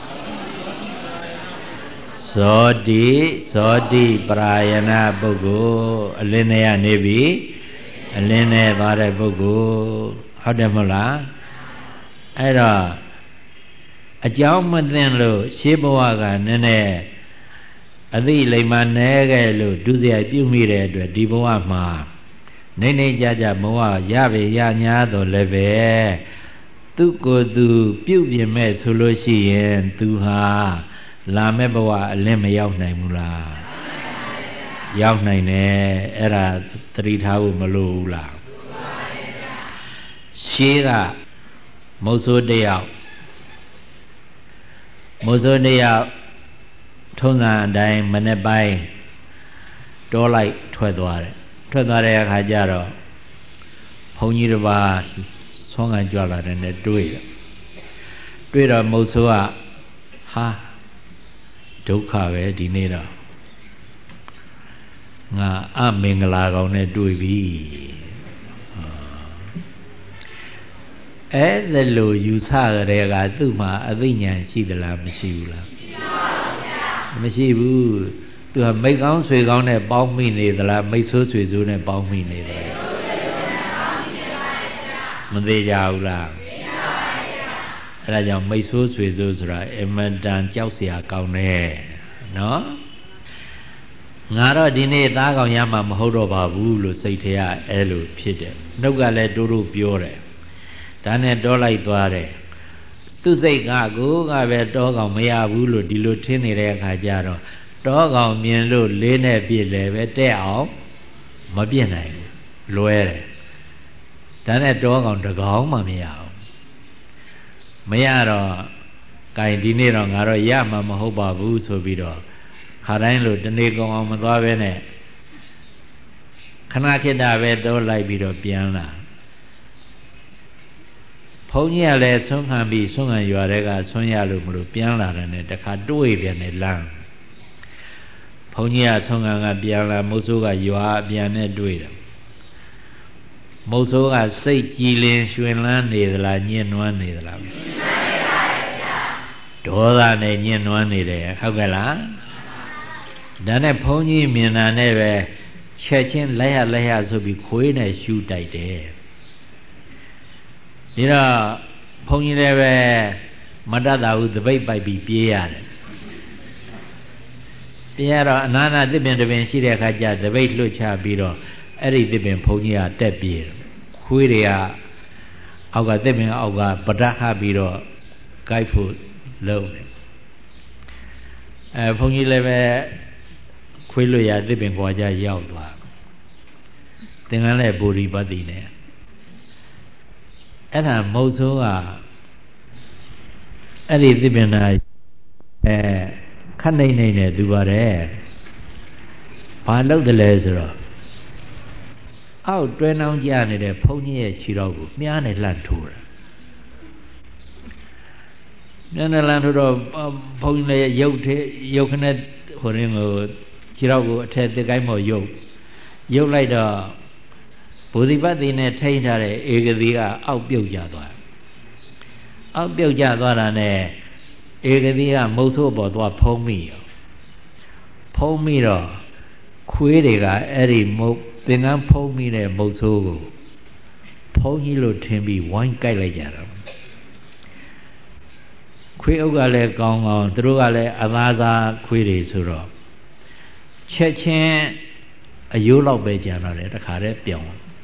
[SPEAKER 1] ဇောတိပရာယနာပုဂ္ဂိုလ်အလင်းနဲ့ကနေပြီအလင်းနဲ့သွားတဲ့ပုဂ္ဂိုလ်ဟုတ်တယ်မဟုတ်လားအဲ့တော့အကြောင်းမသိလို့ရှေးဘဝကနည်းနည်းအသိလိမ္မာနဲခဲ့လို့ဒုစရိုက်ပြုမိတဲ့အတွက်ဒီဘဝမှာနေကြကြဘဝရပေရညာတော့လည်းပဲသူကိုယ်သူပြုပြင်မဲ့ဆိုလို့ရှိရင်သူဟာလာမဲ့ဘဝအလင်းမရောက်နိုင်ဘူးလားရောက်နိုင်တယ်အဲ့ဒါသတိထားဖို့မလိုဘူးလားရှေးကမုတ်ဆိုးတယောက်ထုံးစံအတိုင်းမနေ့ပိုင်းတောလိုက်ထွက်သွားတဲ့အခါကျတော့ဘုန်းကြီးတစ်ပါးဆွမ်းခံကြွလာတယ်နဲ့တွေ့တော့မုတ်ဆိုးကဟာဒုက္ခပဲဒီနေ့တော့ငါအမင်္ဂလာကောင်နဲ့တွေ့ပြီအဲ့ဒါလို့ယူဆကြတဲ့ကသူ့မှာအသိဉာဏ်ရှိသလားမရှိဘူးလားမရှိဘူးသူကမိတ်ကောင်းဆွေကောင်းနဲ့ပေါင်းမိနေသလားမိတ်ဆိုးဆွေဆိုးနဲ့ပေါင်းမိနေသလားမသိကြဘူးလားအဲ့ဒါကြောင့်မိတ်ဆိုးဆွေဆိုးဆိုတာအမတန်ကြောက်เสียကောင်းတယ်နော်ငါတော့ဒီနေ့သားကောင်ရမှာမဟုတ်တော့ပါဘူးလို့စိတ်ထဲကအဲ့လိုဖြစ်တယ်နှုတ်ကလည်းတိုးတိုးပြောတယ်ဒါနဲ့တောလိုက်သွားတယ်သူစိတ်ကကိုကပဲတောကောင်မရဘူးလို့ဒီလိုထင်နေတဲ့အခါကျတော့တောကောင်မြင်လို့လေးနဲ့ပြည့်လဲပဲတဲ့အောင်မပြည့်နိုင်ဘူးလွဲတယ်ဒါနဲ့တောကောင်တကောင်မှမရဘူးမရတော့ဂိုင်ဒီနေ့တော့ငါတော့ရမှာမဟုတ်ပါဘူးဆိုပြီးတော့ခါတိုင်းလို့တနေ့ကောင်အောင်မသွားပဲနဲ့ခဏခေတ္တပဲတောလိုက်ပြီးတော့ပြန်လာဘုန်းကြီးကလည်းဆွမ်းခံပြီးဆွမ်းခံရွာတွေကဆွမ်းရလို့မလို့ပြန်လာတယ်နဲ့တခါတွေ့ပြန်တယ်လမ်းဘုန်းကြီးကဆွမ်းခံကပြန်လာမုတ်ဆိုးကရွာပြန်နဲ့တွေ့တယ်မုတ်ဆိုးကစိတ်ကြည်လင်ရွှင်လန်းနေသလားညှဉ်းနွမ်းနေသလားဒေါသနဲ့ညှဉ်းနွမ်းနေတယ်ဟုတ်ကဲ့လားဒါနဲ့ဘုန်းကြီးမြင်တာနဲ့ပဲချက်ချင်းလက်ရဆိုပြီးခွေးနဲ့ရှူတိုက်တယ်ဒီတော့ဘုန်းကြီးလည်းပဲမတတ်တာဘူးသပိတ်ပိုက်ပြီးပြေးရတယ်ပြေးရတော့အနာနာသစ်ပင်တစ်ပင်ရှိတဲ့အခါကျသပိတ်လွတ်ချပြီးတော့အဲ့ဒီသစ်ပင်ဘုန်းကြီးကတက်ပြေးခွေးတွေကအောက်ကသစ်ပင်အောက်ကပဒတ်ဟပြီးတော့ကြိုက်ဖို့လုပ်တယ်ဘုန်းကြီးလည်းပဲခွေးလွတ်ရသစ်ပင်ကွာကြရောက်သွားသင်္ကန်းလည်းဘူရီပတ်တိနဲ့အဲ့ဒါမုတ်ဆိုးကအဲ့ဒီသစ်ပင်နာခက်နေနဲ့သူပါတယ်ဘာလုပ်တယ်လဲဆိုတော့အောက်တွဲနှောင်းကြနေတဲ့ဘုန်းကြီးရဲ့ခြေတော်ကိုမြားနဲ့လှမ်းထိုးတာမြားနဲ့လှမ်းထိုးတော့ဘုန်းကြီးလည်းရုပ်ခနဲ့ဟိုရင်းကိုခြေတော်ကိုအထက်သစ်ကိုင်းပေါ်ရုပ်လိုက်တော့ဘုဒ္ဓပတ်တိနဲ့ထိန်းထားတဲ့ဧကတိကအောက်ပြုတ်ကျသွားတာနဲ့ဧကတိကမုတ်ဆိုးပေါ်သွားဖုံးမိတော့ခွေးတွေကအဲ့ဒီမုတ်သင်္ကန်းဖုံးမိတဲ့မုတ်ဆိုးကိုဖုံးကြီးလို့ထင်ပြီးဝိုင်းကြိုက်လိုက်ကြတာခွေးအုပ်ကလည်းကောင်းသူတို့ကလည်းအသားစားခွေးတွေဆိုတော့ချက်ချင်းအယိုးလောက်ပဲကြံတော့တယ်တခါတည်းပြောင်း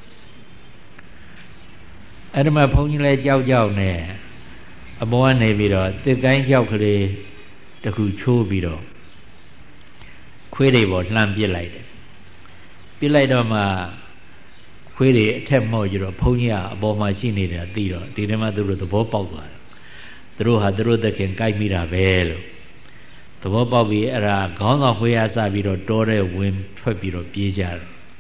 [SPEAKER 1] အဲ့ဒီမှာဘုန်းကြီးလည်းကြောက်နဲ့အပေါ်ကနေပြီးတော့တစ်ကိုင်းကြောက်ကလေးတခုချိုးပြီးတော့ခွေးတွေပေါ်လှမ်းပစ်လိုက်တယ်ပြလိုက်တော့မှခွေးတွေအထက်မော့ကြတော့ဘုန်းကြီးကအပေါ်မှာရှိနေတာသိတော့ဒီထဲမှာသူတို့သဘောပေါက်သွားတယ်သူတို့ဟာသူတို့သခင်ကြိုက်မိတာပဲလို့သဘောပေါက်ပြီးအဲ့ဒါခေါင်းဆောင်ခွေးရစပြီးတော့တောထဲဝင်ထွက်ပြီးတော့ပြေးကြတယ်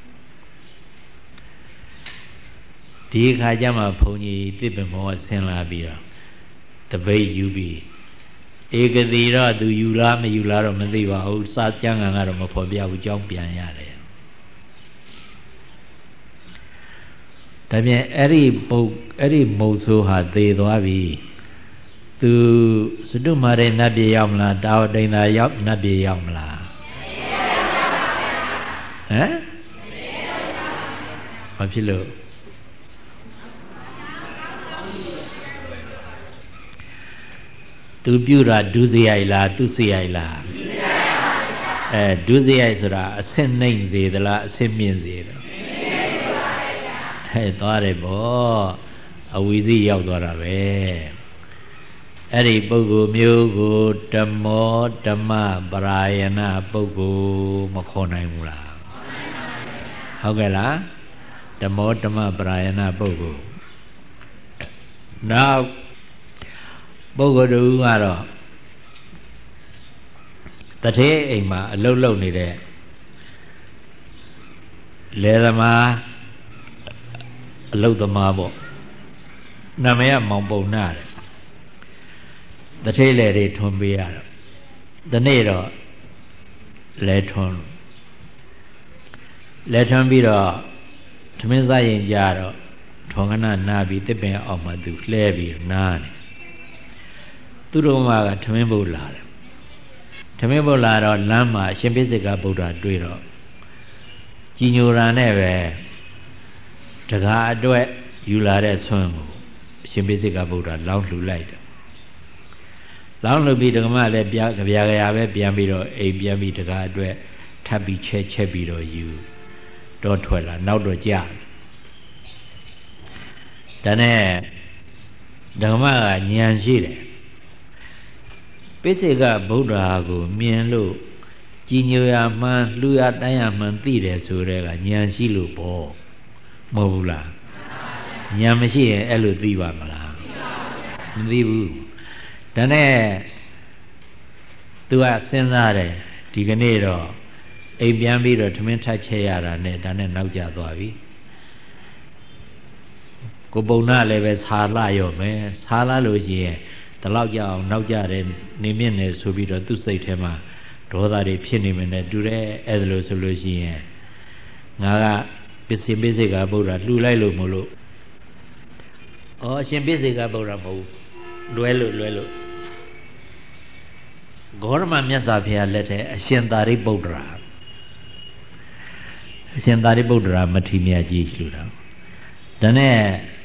[SPEAKER 1] ဒီအခါကျမှဘုန်းကြီးတစ်ပင်မောဆင်းလာပြီးတော့တပိတ်ယူပြီးဧကတိတော့သူယူလားမယူလားတော့မသိပါဘူးစာကျမ်းဂန်ကတော့မဖော်ပြဘူးကြောင်းပြန်ရတယ်ဒါပြန်အဲ့ဒီမုတ်ဆိုးဟာသေသွားပြီသူစတုမာရေနတ်ပြည်ရောက်မလားတာဝတိန်သာရောက်နတ်ပြည်ရောက်မလားဟမ်ဘာဖြစ်လို့သူပြုတာဒုစရိုက်လားသူစရိုက်လားဒုစရိုက်ဆိုတာအဆင့်နှိမ့်စေသလားအဆင့်မြင့်စေလားသွားတယ်ဗောအဝီစီရောက်သွားတာပဲအဲ့ဒီပုဂ္ဂိုလ်မျိုးကိုဓမ္မောဓမ္မပရာယနာပုဂ္ဂိုလ်မခေါ်နိုင်ဘူးလားဟုတ်ကဲ့လားဓမ္မောဓမ္မပရာယနာပုဂ္ဂိုလ်နောက်ပုဂ္ဂိုလ်တူကတော့တထေးအိမ်မှာအလုတ်လုပ်နေတဲ့လယ်သမားအလုတ်သမားပေါ့နာမည်ကမောင်ပုံနာတဲ့တထေးလေတွေထွန်ပေးရတော့ဒီနေ့တော့လဲထွန်ပြီးတော့သမင်းစားရင်ကြတော့ထွန်ကနာနာပြီးတစ်ပင်အောင်မှသူလှဲပြီးနားတယ်သူတို့ကသမင်းပုတ်လာတယ်သမင်းပုတ်လာတော့လမ်းမှာအရှင်ပိစိကဗုဒ္ဓတွေ့တော့ကြည်ညိုရာနဲ့ပဲတကားအတွက်ယူလာတဲ့ဆွမ်းကိုအရှင်ပိစိကဗုဒ္ဓလောင်းလှူလိုက်တယ်လောင်းလှူပြီးဓမ္မလည်းကြပြာပဲပြန်ပြီးတော့အိမ်ပြန်ပြီးတကားအတွက်ထပ်ပြီးချက်ပြီးတော့ယူတော့ထွက်လာနောက်တော့ကြာဒါနဲ့ဓမ္မကဉာဏ်ရှိတယ်ပိစိကဗုဒ္ဓကိုမြင်လို့ကြည်ညိုရမှန်လှူရတိုင်းရမှန်သိတယ်ဆိုတဲ့ကဉာဏ်ရှိလို့ပေါ့မဟုတ်ဘူးလားဉာဏ်မရှိရင်အဲ့လိုသိပါမလားမသိဘူးဒါနဲ့သူကစဉ်းစားတယ်ဒီကနေ့တော့အိမ်ပြန်ပြီးတော့ထမင်းထပ်ချက်ရတာနဲ့ဒါနဲ့နောက်ကျသွားပြီကိုပုံနာလည်းပဲဆာလှရောမယ်ဆာလှလို့ရှိရင်ဒီလောက်ကြအောင်နောက်ကြတယ်နေမြင့်နေဆိုပြီးတော့သူ့စိတ်ထဲမှာဒေါသတွေဖြစ်နေမယ်နဲ့တူတယ်အဲ့ဒါလို့ဆိုလို့ရှိရင်ငါကပစ္စည်းပိစိကဗုဒ္ဓလှူလိုက်လို့မလို့အရှင်ပိစိကဗုဒ္ဓမဟုတ်လွဲလို့ဂေါရမမြတ်စွာဘုရားလက်ထက်အရှင်သာရိပုတ္တရာမထေရမြတ်ကြီးလှူတာဒါနဲ့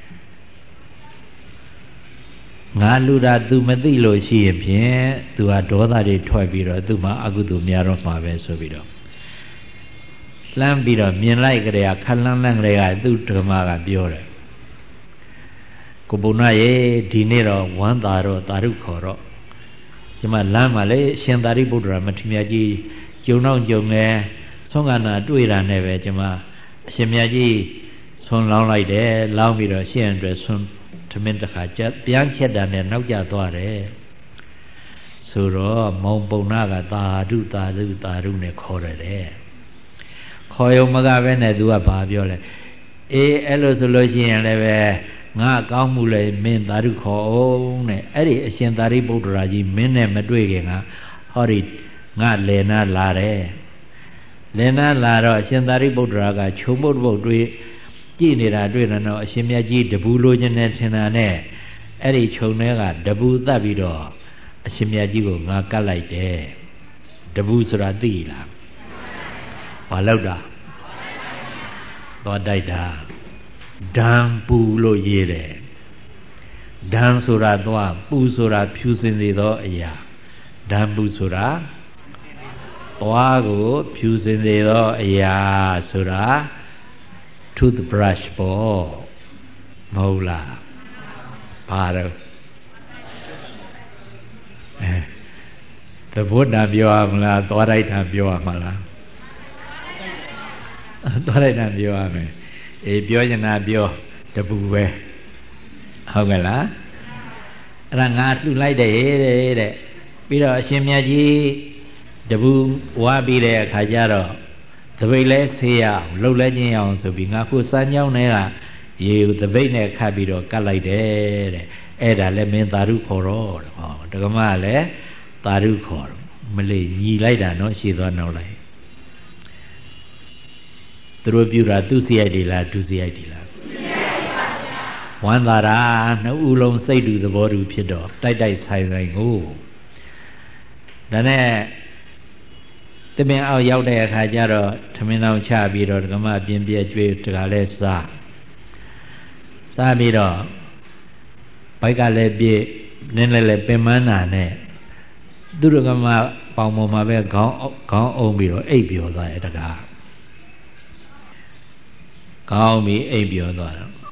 [SPEAKER 1] ငါလူတာ तू မသိလို့ရှိရင်ဖြင့် तू ဟာဒေါသတွေထွက်ပြီးတော့ तू မှာအကုသိုလ်များတော့မှာပဲဆိုပြီးတော့လှမ်းပြီးတော့မြင်လိုက်ကြတဲ့ခက်လန်းလန်းကြတဲ့ကသူ့ဓမ္မကပြောတယ်ကိုဘုံနာရေဒီနေ့တော့ဝမ်းသာတော့သာရုခေါ်တော့ဒီမှာလမ်းမှာလေရှင်သာရိပုတ္တရာမထေရမြတ်ကြီးကျုံတော့ကျုံနေဆုံးကနာတွေ့တာနဲ့ပဲဒီမှာအရှင်မြတ်ကြီးဆွန်လောင်းလိုက်တယ်လောင်းပြီးတော့ရှင့်အတွက်ဆွန်သမင်းတစ်ခါပြန်ချက်တာနဲ့နောက်ကျသွားတယ်ဆိုတော့မောင်ပုံနာကသာဓုနဲ့ခေါ်တယ်ခေါ်ရုံမကပဲနဲ့သူကဘာပြောလဲအေးအဲ့လိုဆိုလို့ရှိရင်လည်းပဲငါကောင်းမှုလေမင်းသာဓုခေါ်အောင်တဲ့အဲ့ဒီအရှင်သာရိပုတ္တရာကြီးမင်းနဲ့မတွေ့ခင်ကဟောဒီငါလေနာလာတယ်လေနာလာတော့အရှင်သာရိပုတ္တရာကခြုံပုတ်တွေ့ကြည့်နေတာတွေ့တော့အရှင်မြတ်ကြီးတပူလိုချင်တယ်ထင်တာနဲ့အဲ့ဒီခြုံထဲကတပူတတ်ပြီးတော့အရှင်မြတ်ကြီးကိုငါကတ်လိုက်တယ်တပူဆိုတာသိလားဘာလောက်တာသွားတိုက်တာဒံပူလို့ရေးတယ်ဒံဆိုတာသွားပူဆိုတာဖြူစင်စေသောအရာဒံပူဆိုတာသွားကိုဖြူစင်စေသောအရာဆိုတာ toothbrush ပေါ့မဟုတ်လားဘာတော့သဘောတပြောရမလားသွားတိုက်တာပြောရမလားသွားလိုက်တာပြောရမယ်အေးပြောချင်တာပြောတပူပဲဟုတ်ကဲ့လားအဲ့ဒါငါလှူလိုက်တယ်တဲ့ပြီးတော့အရှင်မြတ်ကြီးတပူဝါပြီးတဲ့အခါကျတော့တပိတ်လဲဆေးရအောင်လှုပ်လဲခြင်းရအောင်ဆိုပြီးငါခုစမ်းကြောင်းထဲကရေကိုတပိတ်နဲ့ခတ်ပြီးတော့ကတ်လိုက်တယ်တဲ့အဲ့ဒါလည်းမင်းသာဓုခေါ်တော့ဟောဒကမကလည်းသာဓုခေါ်တော့မလေးညီလိုက်တာနော်ရှည်သွားနောက်လိုက်သူတို့ပြူတာသူစီရိုက်တွေလားဒုစီရိုက်တွေလားဝမ်းသာတာနှစ်ဦးလုံးစိတ်တူသဘောတူဖြစ်တော့တိုက်တိုက်ဆိုင်ဆိုင်ကိုဒါနဲ့တမင်အောင်ရောက်တဲ့အခါကျတော့ထမင်းအောင်ချပြီးတော့ဒကမပြင်းပြဲကျွေးတကလည်းစားပြီးတော့ဘိုက်ကလည်းပြည့်နင်းလည်းပင်မနာနဲ့သူဒကမပေါင်ပေါ်မှာပဲခေါင်းအုံပြီးတော့အိပ်ပျော်သွားတယ်တကားခေါင်းပြီးအိပ်ပျော်သွားတော့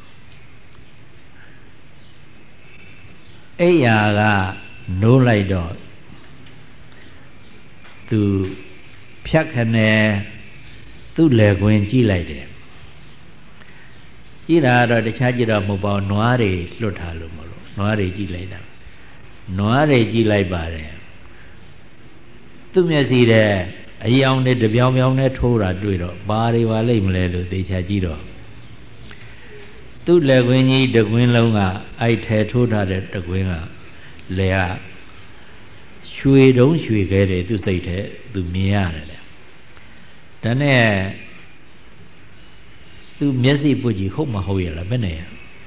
[SPEAKER 1] အိယာကနိုးလိုက်တော့သူဖြတ်ခနဲ့သူ့လေကွင်းကြည့်လိုက်တယ်ကြည့်တာတော့တခြားကြည့်တော့မဟုတ်ပါဘူးနွားတွေလွတ်ထားလို့မလို့နွားတွေကြည့်လိုက်တာနွားတွေကြည့်လိုက်ပါတယ်သူ့မျက်စိတဲ့အယောင်နဲ့တပြောင်ပြောင်နဲ့ထိုးတာတွေ့တော့ဘာတွေပါလိမ့်မလဲလို့သေချာကြည့်တော့သူ့လက်ကွင်းကြီးတကွင်းလုံးကအဲ့ထဲထိုးထားတဲ့တကွင်းကလေကရွှေတုံးရွှေခဲတယ်သူစိတ်ထဲသူမြင်ရတယ်လေဒါနဲ့သူမျက်စိပုတ်ကြည့်ဟုတ်မဟုတ်ရလားဘယ်နဲ့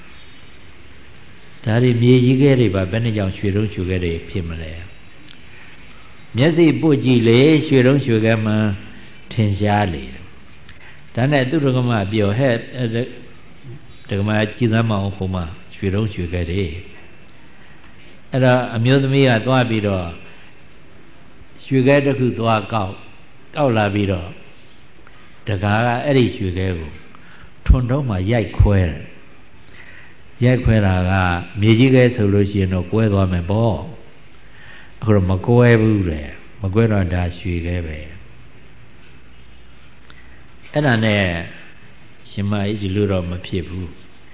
[SPEAKER 1] ဒါတွေမြေကြီးခဲတွေပါဘယ်နဲ့ကြောင့်ရွှေတုံးရွှေခဲတွေဖြစ်မလဲမျက်စိပုတ်ကြည့်လေရွှေတုံးရွှေခဲမှထင်ရှားလေဒါနဲ့သူဒကမပြောဟဲ့ဒကမကြည်သမ်းမအောင်ခုမှရွှေတုံးရွှေခဲတွေအဲ့တော့အမျိုးသမီးကသွားပြီးတော့ရွှေခဲတစ်ခုသွားကောက်လာပြီးတော့တကားကအဲ့ဒီရွှေခဲကိုထွန်တုံးမှာရိုက်ခွဲတာကမြေကြီးခဲဆိုလို့ရှိရင်တော့ကွဲသွားမယ်ပေါ့အခုတော့မကွဲဘူးလေမကွဲတော့ဒါရွှေခဲပဲအဲ့ဒါနဲ့ရှင်မကြီးဒီလိုတော့မဖြစ်ဘူး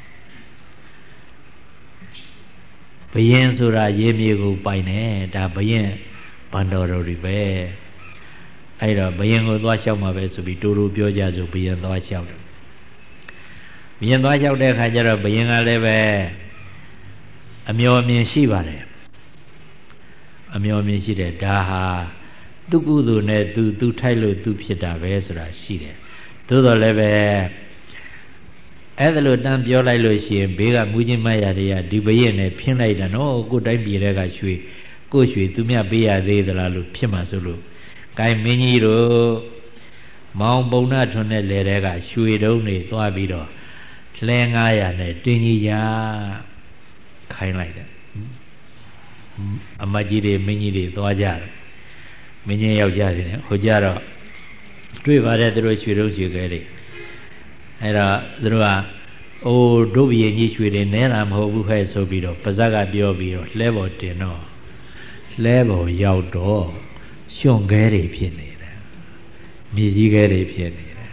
[SPEAKER 1] ဘယင်ဆိုတာရေမြေကိုပိုင်တယ်ဒါဘယင်ဘန္တော်တော်တွေပဲအဲ့တော့ဘယင်ကိုသွားလျှောက်မှာပဲဆိုပြီးတူတူပြောကြဆိုဘယင်သွားလျှောက်တယ်ဘယင်သွားလျှောက်တဲ့အခါကျတော့ဘယင်ကလည်းပဲအမျော်မြင်ရှိပါတယ်အမျော်မြင်ရှိတယ်ဒါဟာသူကုသိုလ်နဲ့သူထိုက်လို့သူဖြစ်တာပဲဆိုတာရှိတယ်သို့တော်လည်းပဲအဲ့ဒါလို့တန်းပြောလိုက်လို့ရှိရင်ဘေးကမူးချင်းမရတွေကဒီဘရင်နဲ့ဖင်းလိုက်တာနော်ကိုတိုင်းပြည်တွေကရွှေကိုရွှေသူမြပေးရသေးသလားလို့ဖြစ်မှာဆိုလို့ဂိုင်းမင်းကြီးတို့မောင်ပုံနာထွန်းတဲ့လေတွေကရွှေတုံးတွေသွားပြီးတော့လဲ900နဲ့တင်းကြီးရခိုင်းလိုက်တယ်အမကြီးတွေမင်းကြီးတွေသွားကြတယ်မင်းကြီးယောက်ျားတွေဟိုကြတော့တွေ့ပါတယ်သူတို့ရွှေတုံးရွှေခဲတွေအဲ့တော့သူတို့ကအိုးဒုဗိယကြီးရွှေတွေနဲတာမဟုတ်ဘူးခဲ့ဆိုပြီးတော့ပါဇက်ကပြောပြီးတော့လှဲပေါ်တင်တော့လှဲပေါ်ရောက်တော့ရွှွန်ခဲတွေဖြစ်နေတယ်မြေကြီးခဲတွေဖြစ်နေတယ်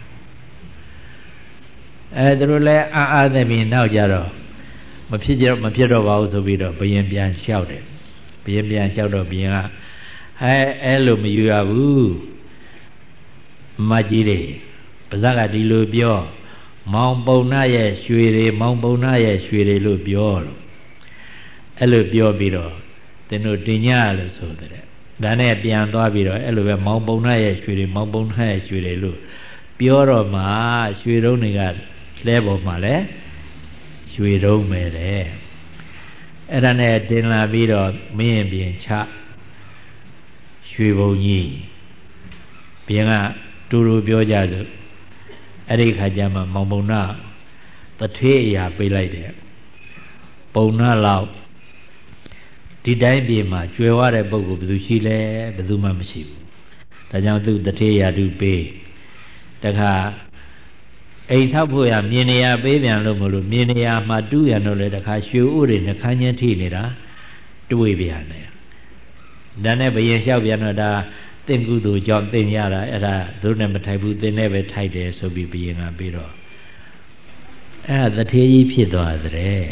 [SPEAKER 1] သူတို့လည်းအားသက်ပြီးနောက်ကြတော့မဖြစ်တော့ပါဘူးဆိုပြီးတော့ဘယင်ပြန်လျှောက်တယ်ဘယင်ပြန်လျှောက်တော့ဘယင်ကအဲ့လိုမယူရဘူးမကြီးတွေပါဇက်ကဒီလိုပြောမောင်ပုံနာရဲ့ရွှေတွေမောင်ပုံနာရဲ့ရွှေတွေလို့ပြောတော့အဲ့လိုပြောပြီးတော့သင်တို့တင်ညလို့ဆိုတဲ့ဒါနဲ့ပြန်သွားပြီးတော့အဲ့လိုပဲမောင်ပုံနာရဲ့ရွှေတွေမောင်ပုံနာရဲ့ရွှေတွေလို့ပြောတော့မှရွှေတုံးတွေကလဲပေါ်မှာလဲရွှေတုံးပဲတဲ့အဲ့ဒါနဲ့တင်လာပြီးတော့မင်းပြင်ချရွှေဘုံကြီးပြင်ကတူတူပြောကြစို့အဲ့ဒီခါကျမှမောင်ပုံနာတထေးအရာပေးလိုက်တယ်ပုံနာလောက်ဒီတိုင်းပြည်မှာကျွယ်ဝတဲ့ပုဂ္ဂိုလ်ဘယ်သူရှိလဲဘယ်သူမှမရှိဘူးဒါကြောင့်သူတထေးရာသူပေးတခါအိမ်ထောက်ဖို့ရမြေနေရာပေးပြန်လို့မလို့မြေနေရာမှာတူးရတော့လေတခါရွှေဥတွေနှခမ်းချင်းထိနေတာတွေးပြန်တယ်ဒါနဲ့ဘယင်လျှောက်ပြန်တော့ဒါတင်ကုသိုလ်ကြောင့်တင်ရတာအဲ့ဒါသူနဲ့မထိုက်ဘူးတင်နဲ့ပဲထိုက်တယ်ဆိုပြီးဘုရင်ကပြီးတော့အဲ့ဒါတထေးကြီးဖြစ်သွားတဲ့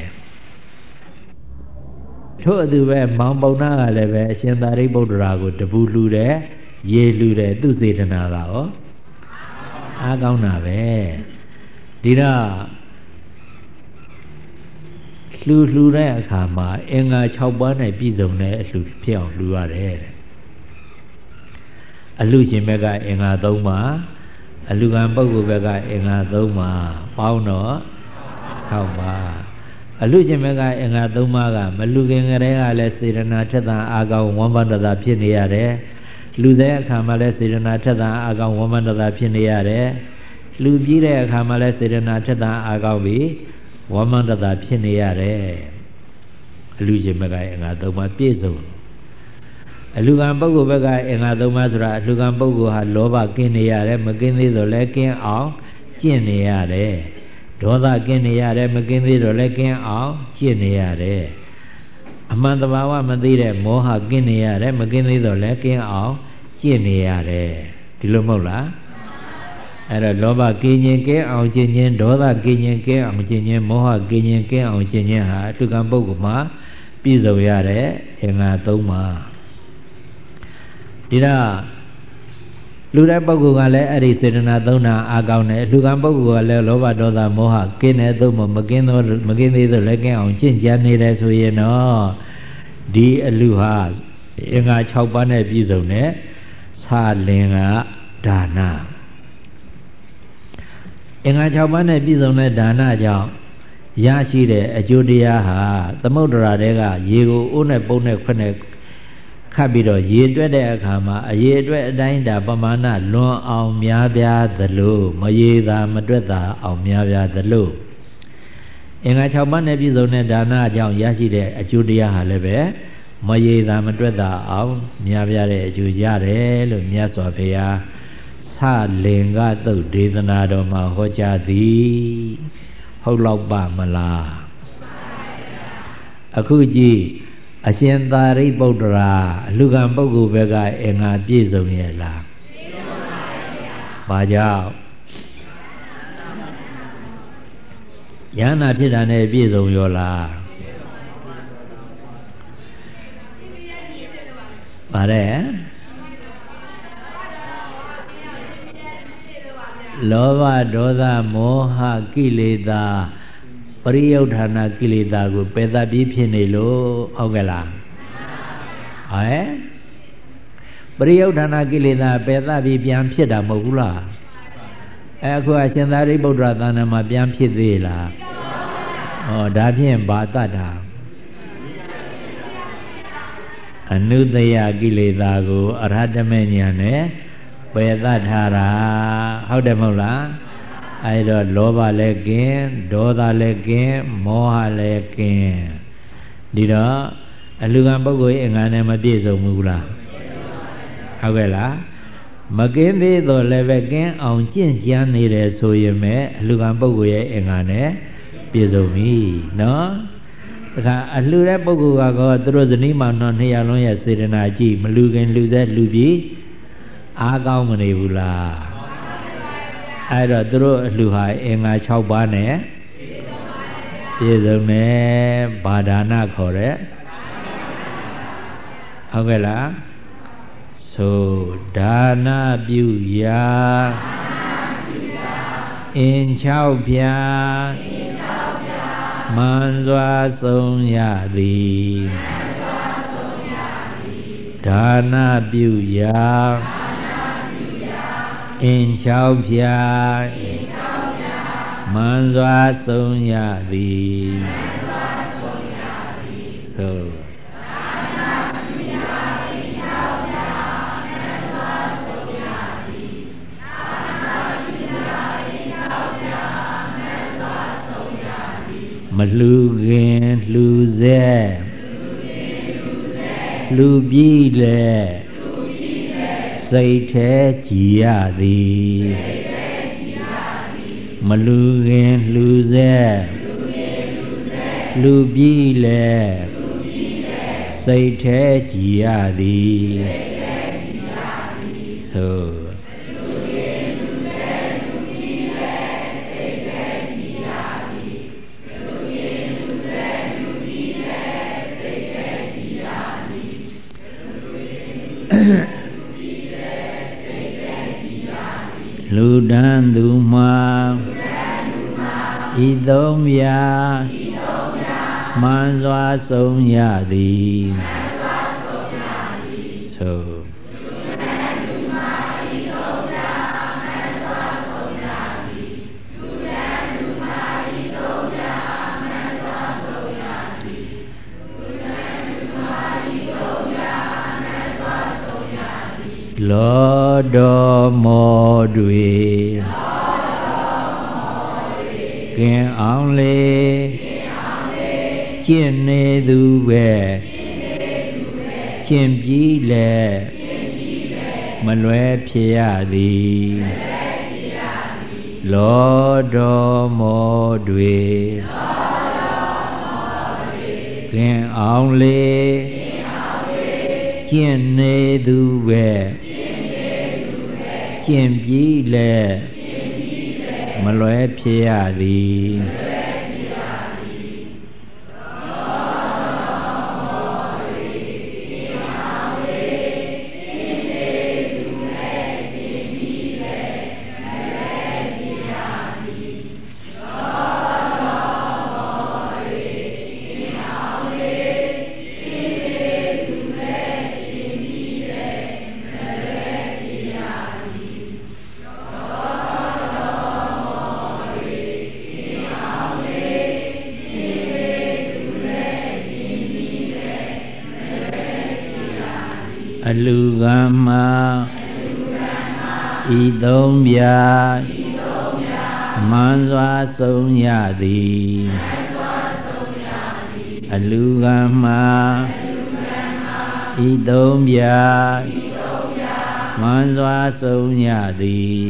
[SPEAKER 1] ထို့အတူပဲမောင်ပုံနာကလည်းပဲအရှင်သာရိပုတ္တရာကိုတပူလှူတယ်ရေလှူတယ်သူစေတနာကရောအားကောင်းတာပဲဒီတော့လှူတဲ့အခါမှာအင်္ဂါ6ပါးနဲ့ပြည့်စုံတဲ့အလှူဖြစ်အောင်လှူရတယ်အလှူရှင်ဘက်ကအင်္ဂါ3ပါးအလှူခံပုဂ္ဂိုလ်ဘက်ကအင်္ဂါ3ပါးပေါင်းတော့6ပါးအလှူရှင်ဘက်ကအင်္ဂါ3ပါးကမလှူခင်ကတည်းကလည်းစေတနာထက်သန်အားကောင်းဝမ်းပန်းတသာဖြစ်နေရတယ်လှူတဲ့အခါမှာလည်းစေတနာထက်သန်အားကောင်းဝမ်းပန်းတသာဖြစ်နေရတယ်လှူပြီးတဲ့အခါမှာလည်းစေတနာထက်သန်အားကောင်းပြီးဝမ်းပန်းတသာဖြစ်နေရတယ်အလှူရှင်ဘက်ကအင်္ဂါ3ပါးပြည့်စုံအလှူခံပုဂ္ဂိုလ်ဘက်ကအင်္ဂါ3ပါးဆိုတာအလှူခံပုဂ္ဂိုလ်ဟာလောဘကင်းနေရတယ်မကင်းသေးတော့လည်းကင်းအောင်ကျင့်နေရတယ်ဒေါသကင်းနေရတယ်မကင်းသေးတော့လည်းကင်းအောင်ကျင့်နေရတယ်အမှန်တဘာဝမသိတဲ့မောဟကင်းနေရတယ်မကင်းသေးတော့လည်းကင်းအောင်ကျင့်နေရတယ်ဒီလိုမဟုတ်လားအဲ့တော့လောဘကင်းခြင်းကင်းအောင်ကျင့်ခြင်းဒေါသကင်းခြင်းကင်းအောင်ကျင့်ခြင်းမောဟကင်းခြင်းကင်းအောင်ကျင့်ခြင်းဟာအလှူခံပုဂ္ဂိုလ်မှာပြည့်စုံရတဲ့အင်္ဂါ3ပါးဒီတော့လူတဲ့ပုဂ္ဂိုလ်ကလည်းအဲ့ဒီစေတနာ3နာအားကောင်းတယ်လူကံပုဂ္ဂိုလ်ကလည်းလောဘဒေါသမောဟကင်းတဲ့သို့မကင်းသေးသောလည်းကင်းအောင်ကျင့်ကြံနေတယ်ဆိုရင်တော့ဒီအလူဟာအင်္ဂါ6ပါးနဲ့ပြည့်စုံတဲ့စာလင်္ကာဒါနအင်္ဂါ6ပါးနဲ့ပြည့်စုံတဲ့ဒါနကြောင့်ရရှိတဲ့အကျိုးတရားဟာသမုဒ္ဒရာတဲကရေကိုအိုးနဲ့ပုံနဲ့ခွက်နဲ့ခတ်ပြီးတော့ရေတွက်တဲ့အခါမှာအရေအတွက်အတိုင်းတာပမာဏလွန်အောင်များပြားသလိုမရေသာမတွက်သာအောင်များပြားသလိုအင်္ဂါ6ပါးနဲ့ပြည့်စုံတဲ့ဒါနအကြောင်းရရှိတဲ့အကျိုးတရားဟာလည်းပဲမရေသာမတွက်သာအောင်များပြားတဲ့အကျိုးရတယ်လို့မြတ်စွာဘုရားသလင်္ကာသုတ်ဒေသနာတော်မှာဟောကြားသည်ဟုတ်လောက်ပါမလားအခုကြည့်အရှင်သာရိပုတ္တရာအလှူခံပုဂ္ဂိုလ်ဘက်ကအင်္ဂါပြည့်စုံရဲ့လားပြည့်စုံပါဗျာဘာကြောင့်ယန္နာဖြစ်တာနဲ့ပြည့်စုံရောလားပါတယ်လောဘဒေါသမောဟကိလေသာပရိယုဌာဏကိလေသာကိုပယ်သပြီးဖြစ်နေလို့ဟုတ်ကဲ့လားဟဲ့ပရိယုဌာဏကိလေသာပယ်သပြီးပြန်ဖြစ်တာမဟုတ်ဘူးလားအခုအရှင်သာရိပုတ္တရာသာနာမှာပြန်ဖြစ်သေးလားဩဒါဖြင့်ဘာတတ်တာအနုတ္တယကိလေသာကိုအရဟတမေဉာဏ်နဲ့ပယ်သထားတာဟုတ်တယ်မဟုတ်လားအဲ့တော့လောဘလည်းကင်းဒေါသလည်းကင်းမောဟလည်းကင်းဒီတော့အလှူခံပုဂ္ဂိုလ်ရဲ့အင်္ဂါနဲ့မပြည့်စုံဘူးလားဟုတ်ကဲ့လားမကင်းသေးတော့လည်းပဲကင်းအောင်ကျင့်ကြံနေတယ်ဆိုရင်ပဲအလှူခံပုဂ္ဂိုလ်ရဲ့အင်္ဂါနဲ့ပြည့်စုံပြီနော်ဒါကအလှူတဲ့ပုဂ္ဂိုလ်ကတော့သူတို့ဇနီးမောင်နှံနှစ်ယောက်လုံးရဲ့စေတနာကြည့်မလှူခင်လှူစေလှူပြီးအားကောင်းမနေဘူးလားအဲ့တော့သူတို့အလှူဟာအင်္ဂါ6ပါးနဲ့ပြည့်စုံတယ်ဘာဒါနခေါ်တဲ့ဟုတ်ကဲ့လားဆိုဒါနပြုရာအင်6ဖြာမှန်စွာဆုံးရသည်ဒါနပြုရာအင်6ဖြာမှန်စွာဆုံးရသည်သို့မလှူခင်လှူစေလှူပြီးလေစိတ်แท้ကြည်ရသည်မလှူခင်လှူစေလှူပြီးလေစိတ်แท้ကြည်ရသည်လူတန်းသူမှာဤသုံးရာမှန်စွာဆုံးရသည်သို့လောတော်မောတွေကင်အောင်လေကျင့်နေသူပဲကျင့်ပြီးလဲမလွဲဖြစ်ရသည်လောတော်မောတွေကင်အောင်လေကျင့်နေသူပဲကျင့်ပြီးလဲမလွဲဖြစ်ရသည်အလူကံမှာဤသုံးပြမှန်စွာဆုံးရသည်အလူကံမှာဤသုံးပြမှန်စွာဆုံးရသည်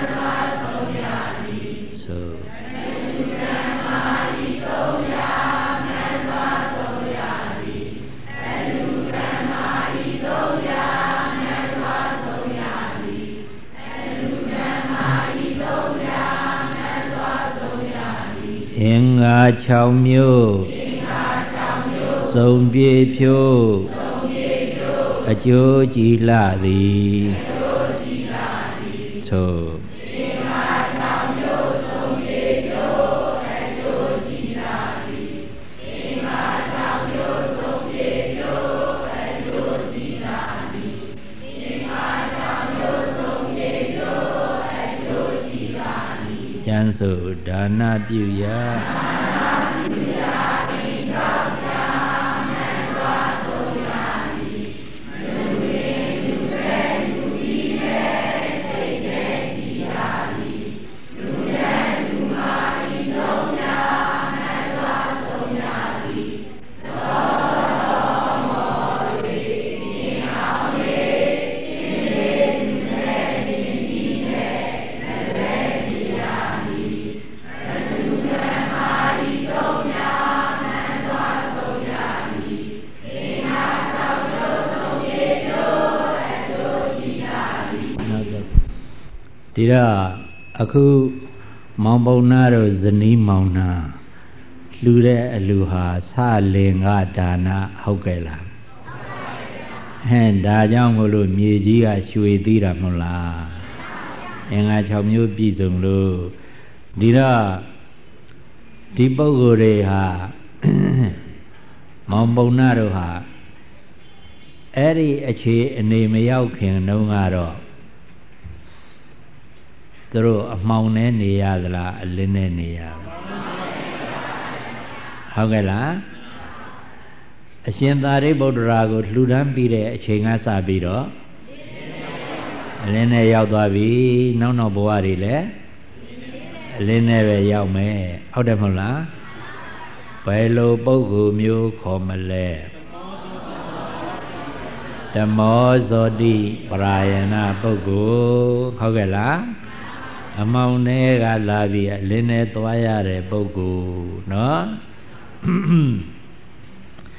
[SPEAKER 1] အင်္ဂါ6မျိုးစုံပြေဖြိုးအကျိုးကြည်လာသည်သို့ကျမ်းဆိုဒါနပြုရာဒီတော့အခုမောင်ပုံနာတို့ဇနီးမောင်နာလှူတဲ့အလူဟာစလင်္ကာဒါနဟုတ်ကဲ့လားဟဲ့ဒါကြောင့်မို့လို့မြေကြီးကရွှေသေးတာမဟုတ်လားအင်္ဂါ6မျိုးပြည့်စုံလို့ဒီတော့ဒီပုဂ္ဂိုလ်တွေဟာမောင်ပုံနာတို့ဟာအဲ့ဒီအခြေအနေမရောက်ခင်တုန်းကတော့သူတို့အမှောင်နဲ့နေရသလားအလင်းနဲ့နေရဟုတ်ကဲ့လားအရှင်သာရိပုတ္တရာကိုလှူဒန်းပြီးတဲ့အချိန်ကစပြီးတော့အလင်းနဲ့ရောက်သွားပြီနောက်ဘဝတွေလည်းအလင်းနဲ့ပဲရောက်မယ်ဟုတ်တယ်မဟုတ်လားဘယ်လိုပုဂ္ဂိုလ်မျိုးခေါ်မလဲဓမ္မောဇောတိပရာယနာပုဂ္ဂိုလ်ဟုတ်ကဲ့လားအမောင်နဲ့ကလာပြီးအလင်းနဲ့သွားရတဲ့ပုဂ္ဂိုလ်နော်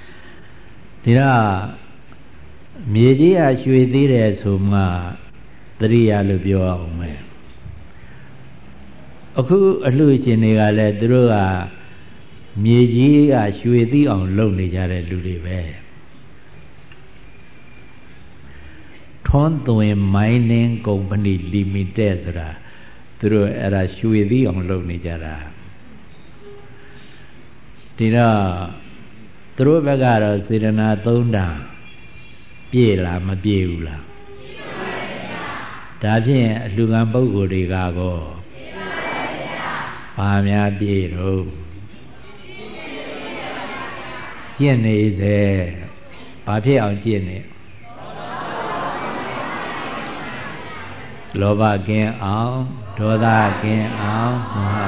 [SPEAKER 1] ဒီတော့မြေကြီးကရွှေသေးတယ်ဆိုမှတရိယာလို့ပြောအောင်မယ်အခုအလှရှင်တွေကလည်းသူတို့ကမြေကြီးကရွှေသိအောင်လုပ်နေကြတဲ့လူတွေပဲထွန်းသွင်း Mining Company Limited ဆိုတာသူတို့အဲ့ဒါရွှေသိအောင်လုပ်နေကြတာဒီတော့သူတို့ဘက်ကတော့စေတနာ3တန်ပြည့်လားမပြည့်ဘူးလားဒါဖြင့်အလှခံပုဂ္ဂိုလ်တွေကကောဘာများပြည့်တော့ကျင့်နေစေဘာဖြစ်အောင်ကျင့်နေလောဘကင်းအောင်ဒေါသကင်းအောင်မောဟ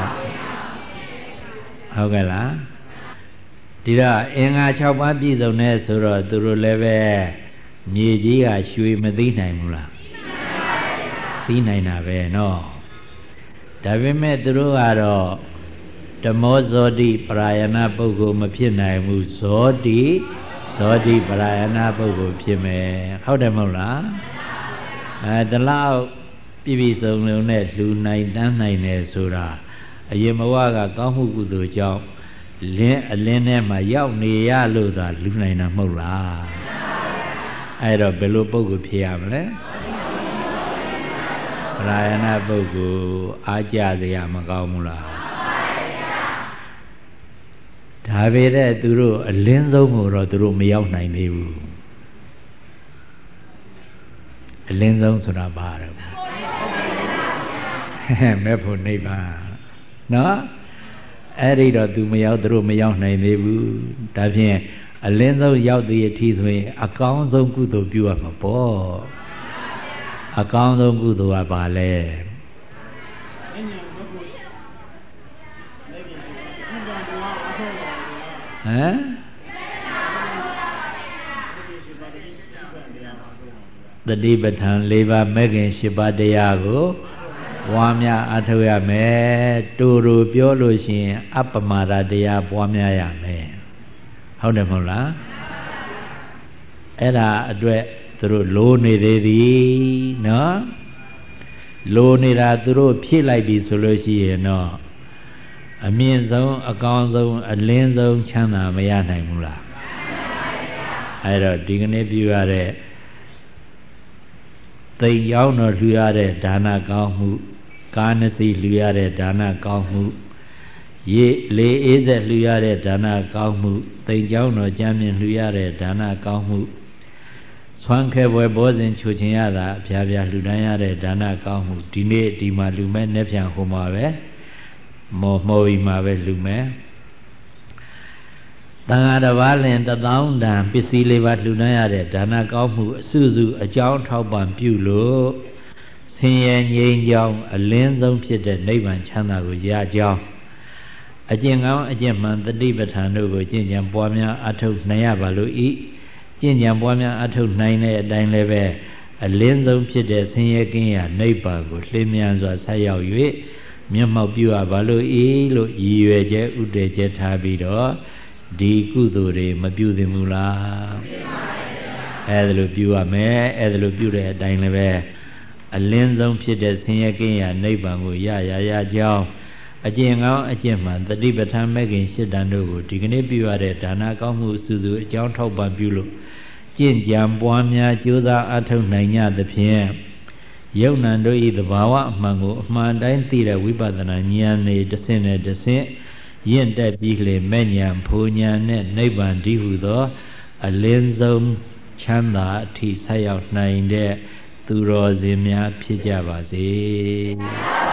[SPEAKER 1] ဟုတ်ကဲ့လားဒီတော့အင်္ဂါ6ပါးပြည့်စုံတဲ့ဆိုတော့သူတို့လည်းပဲမြေကြီးကရွှေမသိနိုင်ဘူးလားသိနိုင်တာပဲเนาะဒါပေမဲ့သူတို့ကတော့ဓမ္မောဇောတိပရာယနာပုဂ္ဂိုလ်မဖြစ်နိုင်ဘူးဇောတိပရာယနာပုဂ္ဂိုလ်ဖြစ်မယ်ဟုတ်တယ်မဟုတ်လားဒီလောက်ပြည့်စုံလုံးနဲ့လှူနိုင်တန်းနိုင်တယ်ဆိုတာအရင်ဘဝကကောင်းမှုကုသိုလ်ကြောင့်အလင်းထဲမှာရောက်နေရလို့သာလှူနိုင်တာမဟုတ်လားအဲ့တော့ဘယ်လိုပုဂ္ဂိုလ်ဖြစ်ရမလဲပရာယနာပုဂ္ဂိုလ်အားကြစရာမကောင်းဘူးလားဒါပေမဲ့သူတို့အလင်းဆုံးကိုတော့သူတို့မရောက်နိုင်သေးဘူးအလင်းဆုံးဆိုတာဘာလဲမဲ့ဖို့နိဗ္ဗာန်နော်အဲ့ဒီတော့သူမရောက်သူတို့မရောက်နိုင်သေးဘူးဒါဖြင့်အလင်းဆုံးရောက်သည့်အထိဆိုရင်အကောင်းဆုံးကုသိုလ်ပြုရမှာပေါ့အကောင်းဆုံးကုသိုလ်ကဘာလဲဟမ်တတိပဋ္ဌာန်၄ပါးမဲ့ခင်၈ပါးတရားကိုပွားများအထောက်ရမယ်တူတူပြောလို့ရှိရင်အပ္ပမဒတရားပွားများရမယ်ဟုတ်တယ်မဟုတ်လားအဲ့ဒါအတွက်သူတို့လိုနေသေးသည်နော်လိုနေတာသူတို့ဖြည့်လိုက်ပြီဆိုလို့ရှိရင်တော့အမြင့်ဆုံးအကောင်းဆုံးအလင်းဆုံးချမ်းသာမရနိုင်ဘူးလားအဲ့တော့ဒီကနေ့ပြုရတဲ့သိရောက်တော့လှူရတဲ့ဒါနကောင်းမှုကားနှစ်စီးလှူရတဲ့ဒါနကောင်းမှုရေလေအေးဆက်လှူရတဲ့ဒါနကောင်းမှုသိကြောင်းတော်ကျမ်းမြင်လှူရတဲ့ဒါနကောင်းမှုဆွမ်းခဲပွဲဘောဇင်ချိုချင်ရတာအဖျားဖျားလှူဒန်းရတဲ့ဒါနကောင်းမှုဒီနေ့ဒီမှာလှူမဲ့နေ့ပြန်ဟိုမှာပဲမော်ဤမှာပဲလှူမယ်တန်ဃာတစ်ပါးလင်1000တန်ပစ္စည်းလေးပါလှူဒန်းရတဲ့ဒါနကောင်းမှုအစုစုအကြောင်းထောက်ပံ့ပြုလို့ဆင်းရဲငြိမ်းချမ်းအလင်းဆုံးဖြစ်တဲ့နိဗ္ဗာန်ချမ်းသာကိုရကြောင်းအကျင့်ကောင်းအကျင့်မှန်တတိပဋ္ဌာန်တို့ကိုကျင့်ကြံပွားများအထောက်နိုင်ရပါလို့ဤကျင့်ကြံပွားများအထောက်နိုင်တဲ့အတိုင်းလည်းပဲအလင်းဆုံးဖြစ်တဲ့ဆင်းရဲကင်းရာနိဗ္ဗာန်ကိုလင်းမြန်စွာဆက်ရောက်၍မျက်မှောက်ပြုရပါလို့ဤလို့ရည်ရွယ်ချက်ဥတည်ချက်ထားပြီးတော့ဒီကုသိုလ်တွေမပြုသင့်ဘူးလားအဲ့ဒါလိုပြုရမယ်အဲ့ဒါလိုပြုတဲ့အတိုင်းလည်းပဲအလင်းဆုံးဖြစ်တဲ့ဆင်းရဲကင်းရာနိဗ္ဗာန်ကိုရကြောင်းအကျင့်ကောင်းအကျင့်မှန်တတိပဋ္ဌာန်မဲ့ခင်၈တန်တို့ကိုဒီကနေ့ပြုရတဲ့ဒါနကောင်းမှုစုစုအကြောင်းထောက်ပံ့ပြုလို့ကျင့်ကြံပွားများကြိုးစားအထောက်နိုင်ကြသဖြင့်ယုံ nant တို့ဤသဘာဝအမှန်ကိုအမှန်တိုင်းသိတဲ့ဝိပဿနာဉာဏ်နဲ့တစ်ဆင့်နဲ့တစ်ဆင့်ရင့်တက်ပြီးလေမဲ့ဉာဏ်ဖူဉာဏ်နဲ့နိဗ္ဗာန်တည်းဟုသောအလင်းဆုံးချမ်းသာအထိဆက်ရောက်နိုင်တဲ့သူတော်စင်များဖြစ်ကြပါစေ